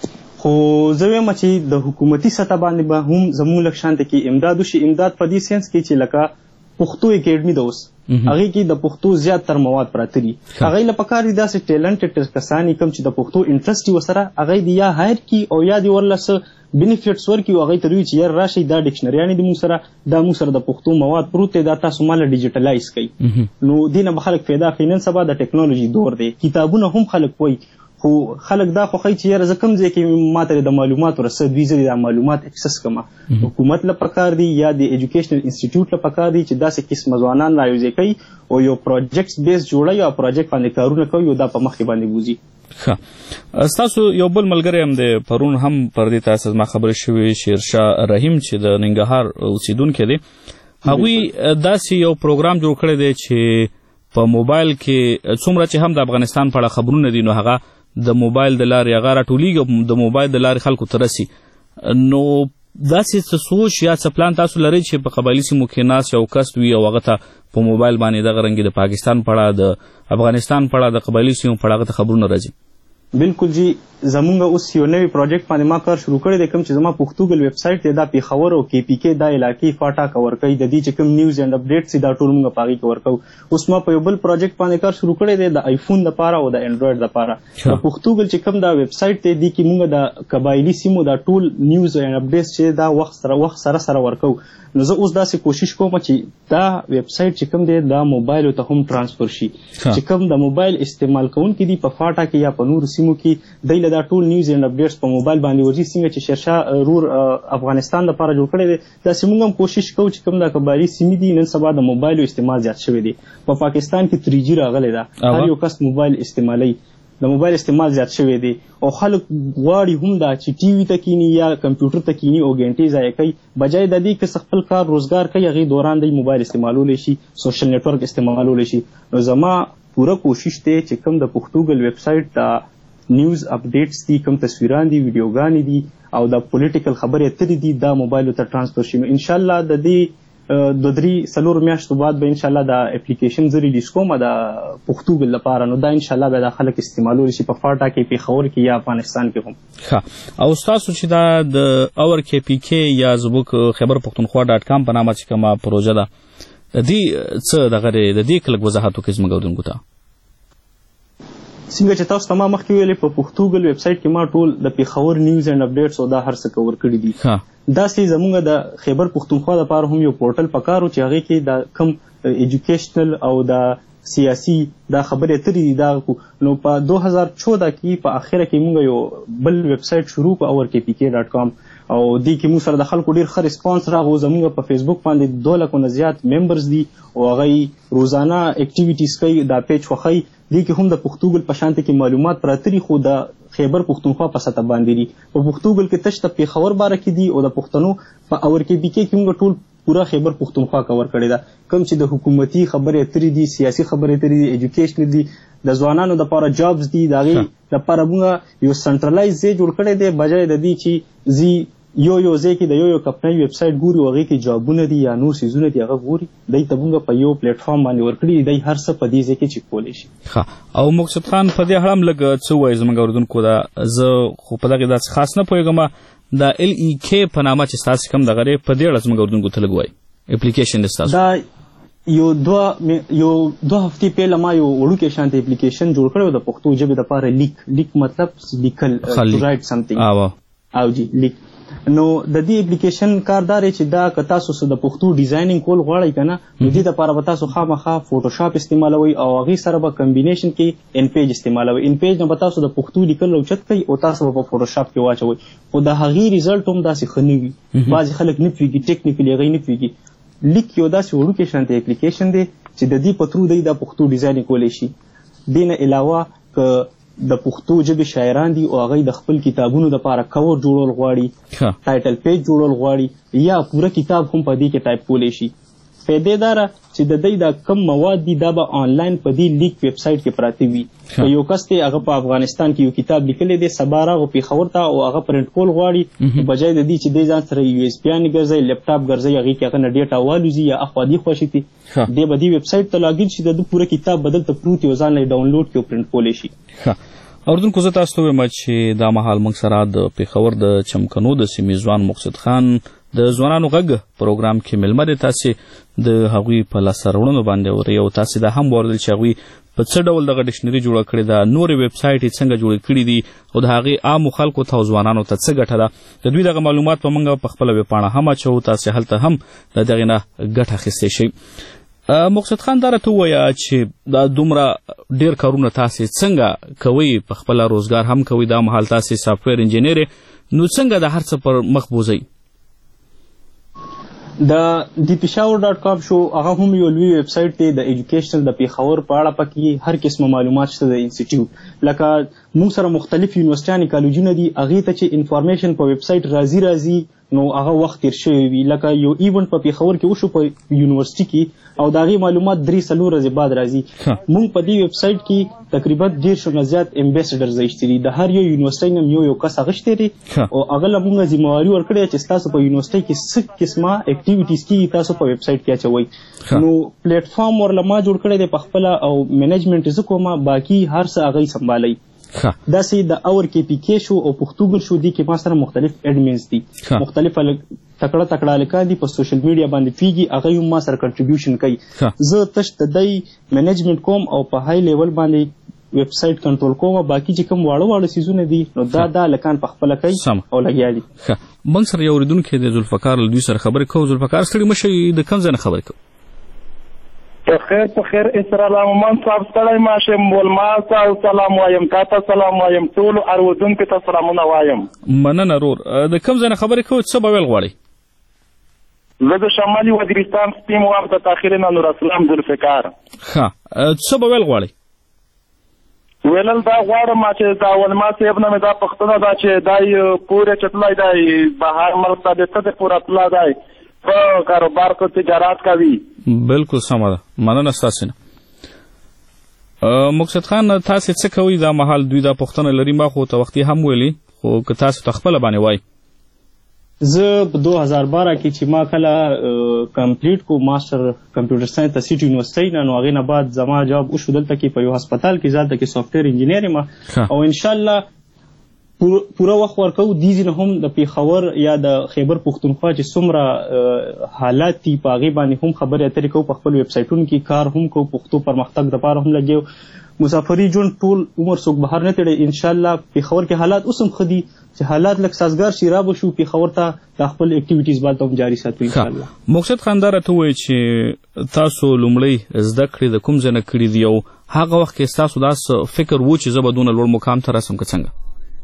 خو زه وایم چې د حکومتي سطح باندې به هم زموږ لږ شانته کې امداد وشي. امداد په دې سینس کې چې لکه پښتو اکیډمي ده اوس هغې کې د پښتو زیات تر مواد پراته دي. هغې له پکار دي داسې ټیلنټډ کسان یې کوم چې د پښتو انټرسټ یې ورسره هغې دې یا هایر کړي او یا دې ورله څه بینیفټس ورکړي او هغې ته دوی چې یار راشئ دا ډکشنریانې دي موږ سره د پښتو مواد پروت دی دا تاسو ماله ډیجیټلایز کړئ. نو دې نه به خلک فایده اخلي. نن سبا د ټیکنالوژي دور دی. کتابونه هم خلک وایي خو خلک دا خوښوي چې یاره زه کوم ځای کې ما ته د معلوماتو رسد دوی زه د معلومات اکسس کړم. حکومت له پکار دی یا د ایجوکیشنل انسټیټیوټ له پکار دی چې داسې قسمه ځوانان رایوځای کوي او یو پروجیکټ بیس جوړوي او پروجیکټ باندې کارونه کوي او دا په مخکې باندې وځي. ښه ستاسو یو بل ملګری هم دی پرون هم پر دې تاسو ما خبرې شوې شیرشاه رحیم چې د ننګرهار اوسیدونکی دی هغوی داسې یو پروګرام جوړ کړی دی چې په موبایل کې څومره چې هم د افغانستان په اړه خبرونه دي نو هغه د موبایل د لارې هغه راټولیږي د موبایل د لارې خلکو ته رسي. نو داسې څه سوچ یا څه پلان تاسو لرئ چې په قبایلي سیمو کې ناست یو کس وي او هغه ته په موبایل باندې دغه رنګې د پاکستان په اړه د افغانستان په اړه د قبایلي سیمو په اړه هغه ته خبرونه راځي؟ بالکل جی زمونږ اوس یو نوی پروجیکټ باندې ما کار شروع کړی دی کوم چې زما پښتوګل ویب سایټ دی دا پیښور او کې پی کې دا علاقې فاټا کور کوي د دې چې کوم نیوز اینډ اپډیټس دا ټول موږ په هغې کې ورکوو. اوس ما په یو بل پروجیکټ باندې کار شروع کړی دی د آیفون دپاره او د انډرایډ دپاره. د پښتوګل چې کوم دا ویب سایټ دی دې کې موږ د قبایلي سیمو دا ټول نیوز اینډ اپډیټس چې دا وخت سره ورکوو. نو زه اوس داسې کوشش کوم چې دا ویب سایټ چې کوم دی دا موبایلو ته هم ټرانسفر شي چې کوم د موبایل استعمال کوونکي دي په فاټا کې یا په نورو سیمو کې دی له دا ټول نیوز اینډ اپډیټس په موبایل باندې ورځي. څنګه چې شیرشاه رور افغانستان دپاره جوړ کړی دی داسې موږ هم کوشش کوو چې کوم دا قبایلي سیمې دي نن سبا د موبایلو استعمال زیات شوی دی. په پاکستان کې 3G راغلی ده هر یو کس موبایل استعمالوي د موبایل استعمال زیات شوی دی او خلک غواړي هم دا چې ټي وي ته کینی یا کمپیوټر ته کینی او ګنټې ضایع کوي بجای د دې که خپل کار روزګار کوي هغې دوران دی موبایل استعمالولی شي سوشل نیټورک استعمالولی شي. نو زما پوره کوشش دی چې کوم د پښتوګل ویب سایټ دا نیوز اپډیټس دي کوم تصویران دي ویډیوګانې دي او د پولیټیکل خبرې اترې دي دا موبایلو ته ټرانسفر شي. نو انشاءالله د دې 2-3 میاشتو بعد به انشاءالله دا اپلیکیشن زه ریلیز کوم د پښتوګل لپاره. نو دا انشاءالله به دا خلک استعمالولی شي په فاټا کې پیښور کې یا افغانستان کې هم. ښه او ستاسو چې دا د اور کې پی کې یا زموږ خیبر پښتونخوا .com په نامه چې کومه پروژه ده د دې څه دغه د دې کلک وضاحت وکړئ زموږ اورېدونکو ته. څنګه چې تاسو ته ما مخکې ویلې په پښتوګل ویب سایټ کې ما ټول د پیښور نیوز اینډ اپډیټس او دا هر څه کور کړي دي. داسې زموږ د خیبر پښتونخوا لپاره هم یو پورټل پکار و چې هغې کې دا کم ایجوکیشنل او دا سیاسي دا خبرې اترې دي دا. نو په 2014 کې په اخره کې موږ یو بل ویب سایټ شروع کړو اور کې پی کې .com او دې کې موږ سره د خلکو ډېر ښه ریسپانس راغو. زموږ په فیسبوک باندې 2 لکو نه زیات ممبرز دي او هغوی روزانه اکټیویټیز کوي دا پیج خوښوي. دې کې هم د پښتوګل په شانته کې معلومات پراته دي خو د خیبر پښتونخوا په سطح باندې دي. په پښتوګل کې تش د پیښور باره کې دي او د پښتنو په اور کې بي کې موږ ټول پورا خیبر پښتونخوا کور کړی ده کوم چې د حکومتي خبرې اترې دي سیاسي خبرې اترې دي ایجوکیشنل دي د ځوانانو دپاره جابز دي د هغې دپاره موږ یو سنټرلایز ځای جوړ کړی دی بجای د دې چې زی یو ځای کې د یو کمپنۍ ویب سایټ ګوري او هغې کې جابونه دي یا نور څیزونه دي هغه ګوري دی ته موږ په یو پلیټفارم باندې ورکړي دی هر څه په دې ځای کې چې کولی شي. ښه او مقصد خان په دې اړه هم لږ څه ووایي زموږ اورېدونکو ته. زه خو په دغې داسې خاص نه پوهېږم د LEK په نامه چې ستاسې کوم دغه دی په دې اړه زموږ اورېدونکو ته لږ ووایي اپلیکیشن دی ستاسو. دا یو دوه هفتې پهله ما یو وړوکی شانته اپلیکیشن جوړ کړی و د پښتو ژبې دپاره لیک مطلب لیکل ټو رایټ سمثینګ او جی لیک. نو د دې اپلیکیشن کار دا دی چې دا که تاسو د پښتو ډیزاینینګ کول غواړئ که نه نو دې دپاره به تاسو خامخا فوټوشاپ استعمالوئ او هغې سره به کمبینیشن کې ان پیج استعمالوئ. ان پیج نه به تاسو د پښتو لیکل اوچت کوئ او تاسو به په فوټوشاپ کې واچوئ خو د هغې ریزلټ هم داسې ښه نه وي. بعضې خلک نه پوهېږي ټیکنیکلي هغوی نه پوهېږي. لیک یو داسې وړوکی شانته اپلیکیشن دی چې د دې په ترو دی دا پښتو ډیزاینینګ کولی شي. دې نه علاوه که د پښتو ژبې شاعران دي او هغوی د خپل کتابونو دپاره کور جوړول غواړي ټایټل پیج جوړول غواړي یا پوره کتاب هم په دې کې ټایپ کولی شي. فایدې دا ده چې د دوی دا کم مواد دي دا به آنلاین په دې لیک ویب سایټ کې پراته وي. که یو کس دی هغه په افغانستان کې یو کتاب لیکلی دی سبا راغو پیښور ته او هغه پرنټ کول غواړي بجای د دې چې دی ځان سره USB ګرځوي لیپټاپ ګرځوي هغې کې هغه نه ډېټا والوځي یا اخوا دې خوښي دي دی به دې ویب سایټ ته لاګین شي د ده پوره کتاب بدلته پروت یو ځان له ډاونلوډ کړي او پرنټ کولی شي. اوردونکو زه تاسو ته وایم چې دا مهال موږ سره د پېښور د چمکنو د سیمې ځوان مقصد خان د ځوانانو غږ پروګرام کې مېلمه دی. تاسې د هغوی په لاسته راوړنو باندې اورئ او تاسې دا هم واورېدل چې هغوی په څه ډول دغه ډکشنري جوړه کړې ده، نورې ویب سایټ یې څنګه جوړې کړي دي او د هغې عامو خلکو ته او ځوانانو ته څه ګټه ده. د دوی دغه معلومات به موږ په خپله ویبپاڼه هم اچوو، تاسې هلته هم د دغې نه ګټه اخیستی شئ. مقصد خان دا راته ووایه چې دا دومره ډېر کارونه تاسې څنګه کوئ، په خپله روزګار هم کوئ، دا مهال تاسې سافټویر انجینر یې، نو څنګه د هر څه پر مخ بوځئ؟ د پېښور.com شو هغه هم یو لوی ویب سایټ دی د ایجوکیشنل د پېښور په اړه. پکې هر قسمه معلومات شته د انسټیټیوټ، لکه موږ سره مختلف یونیورسټیانې کالجونه دي، هغې ته چې انفارمیشن په ویب سایټ راځي نو هغه وخت تیر شوی وي. لکه یو ایونټ په پېښور کې وشو په یونیورسټي کې او د هغې معلومات 3-4 ورځې بعد راځي. موږ په دې ویب سایټ کې تقریبا 150 نه زیات امبیسډرز ایښتي دي، د هر یو یونیورسټۍ نه یو کس اخیستی دی او هغه له موږ ذمهواري ورکړې چې ستاسو په یونیورسټۍ کې څه قسمه اکټیویټیز کېږي تاسو په ویب سایټ کې اچوئ. نو پلیټفارم ورله ما جوړ کړی دی په خپله او منیجمنټ زه کومه، باقي هر څه هغوی سمبالوي. داسې د اور کې پی کې شو او پښتوګل شو، دي کې ما سره مختلف ایډمنز دي، مختلف تکړه هلکان دي په سوشل میډیا باندې پیږي، هغوی هم ما سره کنټریبیوشن کوي. زه تش د دی منیجمنټ کوم او په های لیول باندې ویب سایټ کنټرول کوم، باقي چې کوم واړه څیزونه دي نو دا هلکان په خپله کوي او لګیا دي. موږ سره یو اورېدونکی دی ذوالفقار، له دوی سره خبرې کوو. ذوالفقار ستړي مه شئ، د کوم ځای نه خبرې کوو؟ په خیر اسرائیل مومن صاحب ستړی ماشه مولما صاحب سلام وایم، تا ته سلام وایم، ټولو اورېدونکو ته سلامونه وایم. مننه رور. د کوم ځای نه خبرې کوو، څه به ویل غواړئ؟ زه د شمالي وزیرستان سپیم وام د تاخیر نه نور اسلام ذوالفقار. څه به ویل غواړئ؟ ویلل دا غواړم چې دا ولما صاحب نه مې دا پوښتنه ده چې دای پورې چتلای دی بهر ملک ته د څه پورې تلا دی په کاروبار کو تجارت کوي. بالکل سمه ده، مننه ستاسې نه. مقصد خان تاسې څه کوئ دا مهال؟ دوی دا پوښتنه لري، ما خو ته وختي هم ویلي، خو که تاسې ته خپله باندې وایي. زه په 2012 کې چې ما کله کمپلیټ کو ماسټر کمپیوټر ساینس د سیټي یونیورسټۍ نه، نو هغې نه بعد زما جاب وشو دلته کې په یو هسپتال کې، زه دلته کې سافټویر انجینر یم او انشاءالله پوره وخت ورکوو. دې ځینې هم د پېښور یا د خیبر پښتونخوا چې څومره حالات دي په هغې باندې هم خبرې اترې کوو، په خپل ویب سایټونو کې کار هم کوو، پښتو پرمختګ دپاره هم لګیو. مسافري ژوند ټول عمر څوک بهر نه تړي، انشاءالله پېښور کې حالات اوس هم ښه دي چې حالات لږ سازګار شي، را به شو پېښور ته د خپل اکټیویټیز باید هم جاري ساتو انشاءالله. مقصد خان دا راته ووایي چې تاسو لومړی زده کړې د کوم ځای نه کړي دي او هغه وخت کې ستاسو داسې فکر و چې زه به دونه لوړ مقام ته رسم که څنګه؟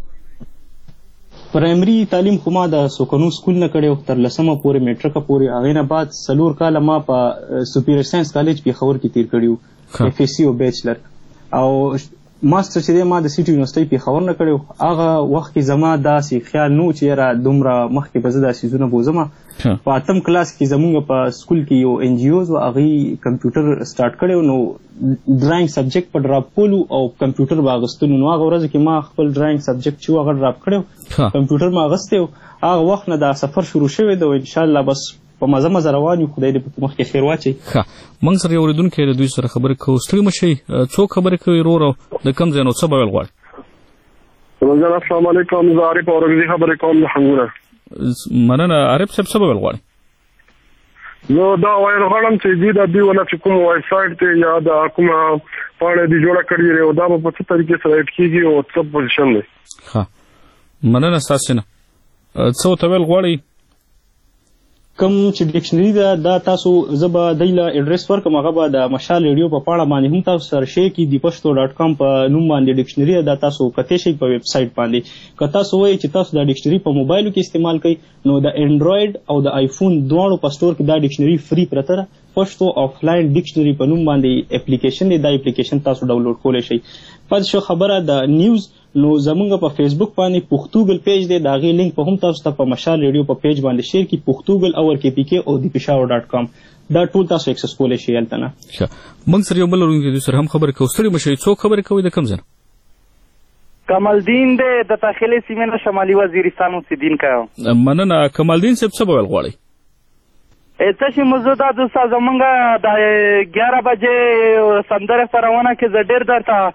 پرایمري تعلیم خو ما د سوکنو سکول نه کړی، تر 10مه پورې میټرکه پورې، هغې نه بعد 4 کاله ما په سپیریئر ساینس کالج پېښور کې تیر کړي وو، اف ایس سی او بیچلر. او ماسټر چې دی ما د سیټي یونیورسټۍ پېښور نه کړی. هغه وخت کې زما داسې خیال نه و چې یاره دومره مخکې به زه دا څیزونه بوځم. په 8م کلاس کې زمونږ په سکول کې یو ان جی اوز و، هغوی کمپیوټر سټارټ کړی و، نو ډرایینګ سبجیکټ په ډراپ کولو او کمپیوټر به اخیستلو. نو هغه ورځ کې ما خپل ډرایینګ سبجیکټ چې و هغه ډراپ کړی و، کمپیوټر ما اخیستی و. هغه وخت نه دا سفر شروع شوی دی او انشاءالله بس په مزه مزه روان یو، خدای دې په مخکې خیر واچوي. موږ سره یو اورېدونکی د دوی سره خبرې کوو. ستړي مه شئ، څوک خبرې کوي ورور او د کوم ځای نه څه به ویل غواړي؟ السلام علیکم، زه عارف اورګزي خبرې کوم د حنګونه. مننه عارف صاحب، څه به ویل غواړي؟ زه دا ویل غواړم چې دوی ونه چې کوم ویب سایټ دی یا د کومه پاڼه دې جوړه کړې دی او دا به په څه طریقې سره ایډ کېږي او څه پوزیشن دی؟ مننه ستاسې نه. څه ورته ویل غواړئ؟ کوم چې ډکشنري ده دا تاسو زه به دی له اډرس ورکړم، هغه به د مشال ریډیو په پاڼه باندې هم تاسو سره شیر کړي. دپښتو.com په نوم باندې ډکشنري ده، دا تاسو کتلی شئ په ویب سایټ باندې. که تاسو وایئ چې تاسو دا ډکشنري په موبایلو کې استعمال کوئ، نو د انډرایډ او د آیفون دواړو په سټور کې دا ډکشنري فری پرته ده. پښتو آفلاین ډکشنري په نوم باندې اپلیکیشن دی، دا اپلیکیشن تاسو ډاونلوډ کولی شئ. پاتې شو خبره د نیوز، نو زمونږ په فیسبوک باندې پښتوګل پیج دی، د هغې لینک په هم تاسو ته په مشال ریډیو په پیج باندې شیر کړي، پښتوګل اور کې پی کې او د پېښور.com، دا ټول تاسو اکسس کولی شئ هلته نه. موږ سره یو بل اورونکی دوی سره هم خبرې کوو. ستړي مه شئ، څوک خبرې کوئ د کوم ځای نه؟ کمالدین دی د داخلي سیمې نه، شمالي وزیرستان اوسېدونکی. مننه کمالدین صاحب، څه به ویل غواړئ؟ څه شي موضوع دا دوستا زمونږ د 11 بجې سندرې خپرونه کې زه ډېر درته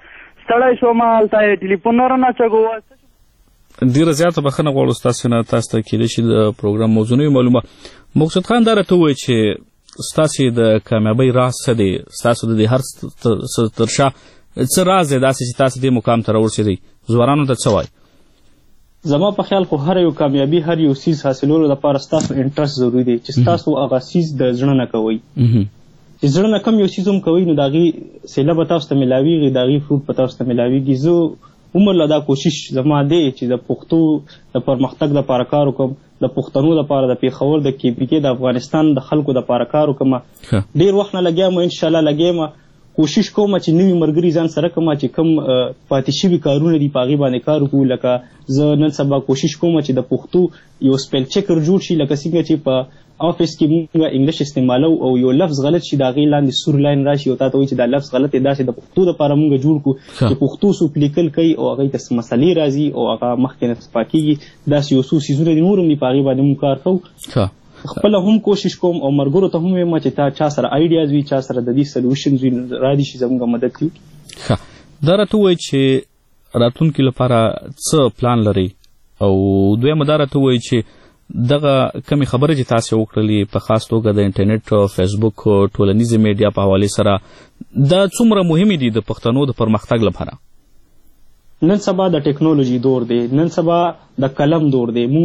ستړی شوم هلته ټلیفون نه رانه چګو ډېره زیاته بخښنه غواړو ستاسو نه تاسو ته کیدای شي د پروګرام موضوع نه وي معلومه. مقصد خان دا راته ووایي چې ستاسو د کامیابۍ راز څه دی؟ ستاسو د دې هر څه تر شا څه راز دی داسې چې تاسو دې مقام ته راورسېدئ؟ ځوانانو ته څه وایي؟ زما په خیال خو هر یو کامیابي هر یو څیز حاصلولو لپاره ستاسو انټرست ضروري دی چې ستاسو هغه څیز د زړه نه کوئ. چې زړه نه کم یو څیز هم کوئ نو د هغې سیله به تاسو ته میلاویږي، د هغې فروټ به تاسو ته میلاویږي. زه عمر له دا کوشش زما دی چې د پښتو د پرمختګ دپاره کار وکړم، د پښتنو دپاره د پېښور د KPK د افغانستان د خلکو دپاره کار وکړم. ډېر وخت نه لګیا یم، انشاءالله لګیا یم. کوشش کوم چې نوي ملګري ځان سره کوم چې کوم پاتې شوي کارونه دي په هغې باندې کار وکړو. لکه زه نن سبا کوشش کوم چې د پښتو یو سپیل چیکر جوړ شي، لکه څنګه چې په آفیس کې موږ انګلیش استعمالو او یو لفظ غلط شي د هغې لاندې سور لاین راشي او تا ته وایي چې دا لفظ غلط دی. داسې د پښتو دپاره موږ جوړ کړو چې پښتو څوک لیکل کوي او هغې ته مسلې راځي او هغه مخکې نه صفا کېږي. داسې یو څو څیزونه دي نور هم دي په هغې باندې موږ کار کوو. خپله هم کوشش کوم او مرګرو ته هم وایم چې تا چا سره آیډیاز وي، چا سره د دې سلوشنز وي، را دي شي زموږ مدد کوي. دا راته ووایي چې راتلونکي لپاره څه پلان لرئ؟ او دویمه دا راته ووایي چې دغه کمې خبرې چې تاسې وکړلې په خاص توګه د انټرنیټ، فیسبوک، ټولنیزې میډیا په حوالې سره دا څومره مهمې دي د پښتنو د پرمختګ لپاره؟ نن سبا د ټیکنالوژي دور دی، نن سبا د قلم دور دی.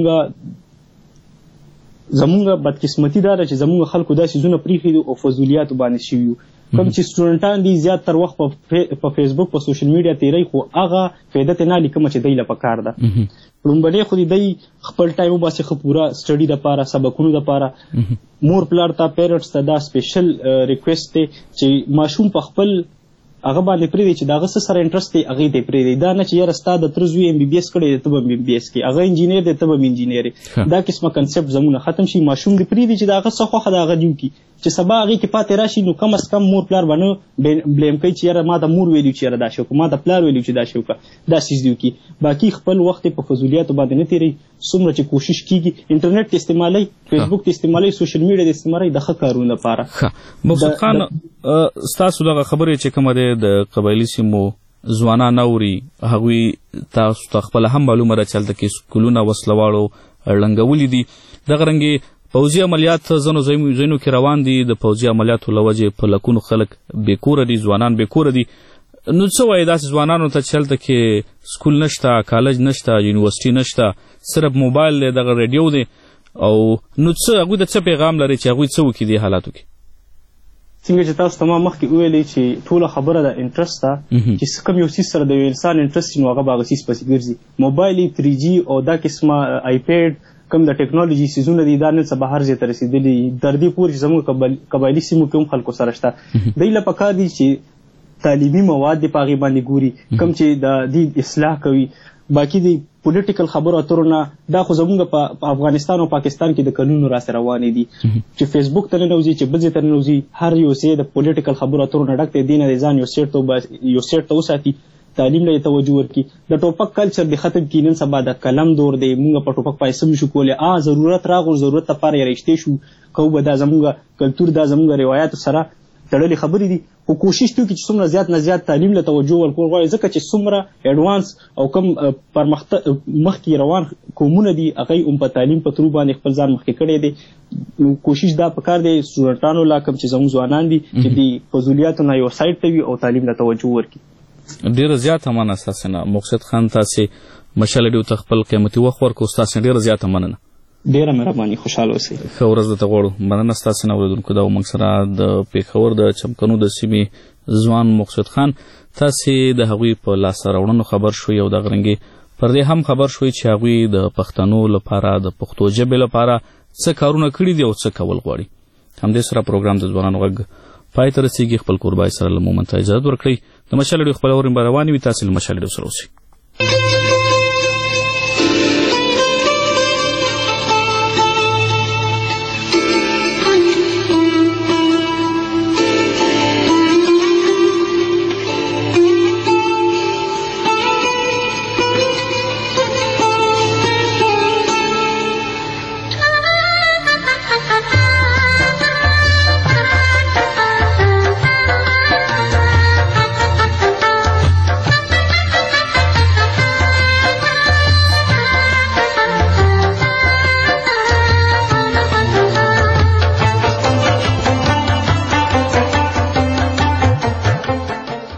زمونږ بدقسمتي دا ده چې زمونږ خلکو دا څیزونه پرېښي دي او فضولیاتو باندې شوي یو. کوم چې سټوډنټان دي زیات تر وخت په فیسبوک په سوشل میډیا تیری، خو هغه فایده ترې نه لیکمه چې دی له پکار ده. لومبنۍ خو دی خپل ټایم وباسي ښه پوره سټډي دپاره، سبقونو دپاره. مور پلار ته پیرنټس ته دا سپیشل ریکویسټ دی چې ماشوم په خپل هغه باندې پرېږدي چې د هغه څه سره انټرست دی هغې ته یې پرېږدي. دا نه چې یاره ستا د تره زوی MBBS کړی دی ته به MBBS کې، هغه انجینیر دی ته به انجینیر یې. دا قسمه کنسپټ زمونه ختم شي. ماشوم دې پرېږدي چې د هغه څه خوښه ده هغه دې وکړي، چې سبا هغې کې پاتې راشي نو کم از کم مور پلار به نه بلیم کوي چې یاره ما ته مور ویلي چې یاره دا شی وکړه، ما ته پلار ویلي چې دا شی وکړه، دا څیز دې وکړي. باقي خپل وخت یې په فضولیاتو باندې نه تېروي. څومره چې کوشش کېږي انټرنیټ ته استعمالوي، فیسبوک ته استعمالوي، سوشل میډیا ته استعمالوي د ښه کارونو لپاره. مقصد خان ستاسو دغه خبرې چې کومه دی د قبایلي سیمو ځوانان اوري هغوی تاسو ته خپله هم معلومه ده چې هلته کې سکولونه وسلواړو ړنګولي دي. دغه رنګې پوځي عملیات ځینو ځایونو کې روان دي. د پوځي عملیاتو له وجې په لکونو خلک بېکوره دي، ځوانان بېکوره دي. نو څه وایي داسې ځوانانو ته چې هلته کې سکول نشته، کالج نشته، یونیورسټي نشته، صرف موبایل دی، دغه ریډیو دی، او نو څه هغوی د څه پیغام لري چې هغوی څه وکړي دې حالاتو کې؟ څنګه چې تاسو ته ما مخکې وویلې چې ټوله خبره د انټرست ده، چې کوم یو څیز سره د یو انسان انټرست نو هغه به هغه څیز پسې ګرځي. موبایل 3G او دا قسمه آیپیډ کوم د ټیکنالوژي څیزونه دي دا نن سبا هر ځای ته رسېدلي تر دې پورې چې زموږ قبایلي سیمو کې هم خلکو سره شته. دوی له پکار دي چې تعلیمي مواد دې په هغې باندې ګوري، کوم چې د دې اصلاح کوي. باقي د پولیټیکل خبرو اترو نه دا خو زموږ په افغانستان او پاکستان کې د قانونو راسره روانې دي چې فیسبوک ته ننوځي، چې بل ځای ته ننوځي، هر یو ځای د پولیټیکل خبرو اترو نه ډک دی. دې نه د ځان یو سیټ ته وساتي، تعلیم له توجه ورکړي. د ټوپک کلچر د ختم کړي. نن سبا د قلم دور دی، موږ په ټوپک باندې څه نشو کولی. ضرورت راغو، ضرورت لپاره یې راشتې شو کوو به دا زموږ کلتور، دا زموږ روایاتو سره تړلې خبرې دي. خو کوشش کوي چې څومره زیات نه زیات تعلیم له توجه ورکول غواړي، ځکه چې څومره ایډوانس او کوم مخکې روان قومونه دي هغوی هم په تعلیم په ترو باندې خپل ځان مخکې کړی دی. نو کوشش دا پکار دی سټوډنټانو لا کوم چې زموږ ځوانان دي چې د فضولیاتو نه یو سایډ ته وي او تعلیم له توجه ورکړي. ډېره زیاته مننه ستاسې نه مقصد خان. تاسې مشال ډیو ته خپل قیمتي وخت ورکړو، ستاسې ډېره زیاته مننه. ډېره مهرباني، خوشحاله اوسئ. ښه ورځ درته غواړو. مننه ستاسې نه اورېدونکو. دا موږ سره د پېښور د چمکنو د سیمې ځوان مقصد خان. تاسې د هغوی په لاسته راوړنو خبر شوئ او دغه رنګې پر دې هم خبر شوئ چې هغوی د پښتنو لپاره د پښتو ژبې لپاره څه کارونه کړي دي او څه کول غواړي. همدې سره پروګرام د ځوانانو غږ پای ته رسېږي. خپل کوربای سره له مومنته اجازت ورکړئ. د مشال ډیو خپرونې به روانې وي. تاسې له مشال ډیو سره اوسئ.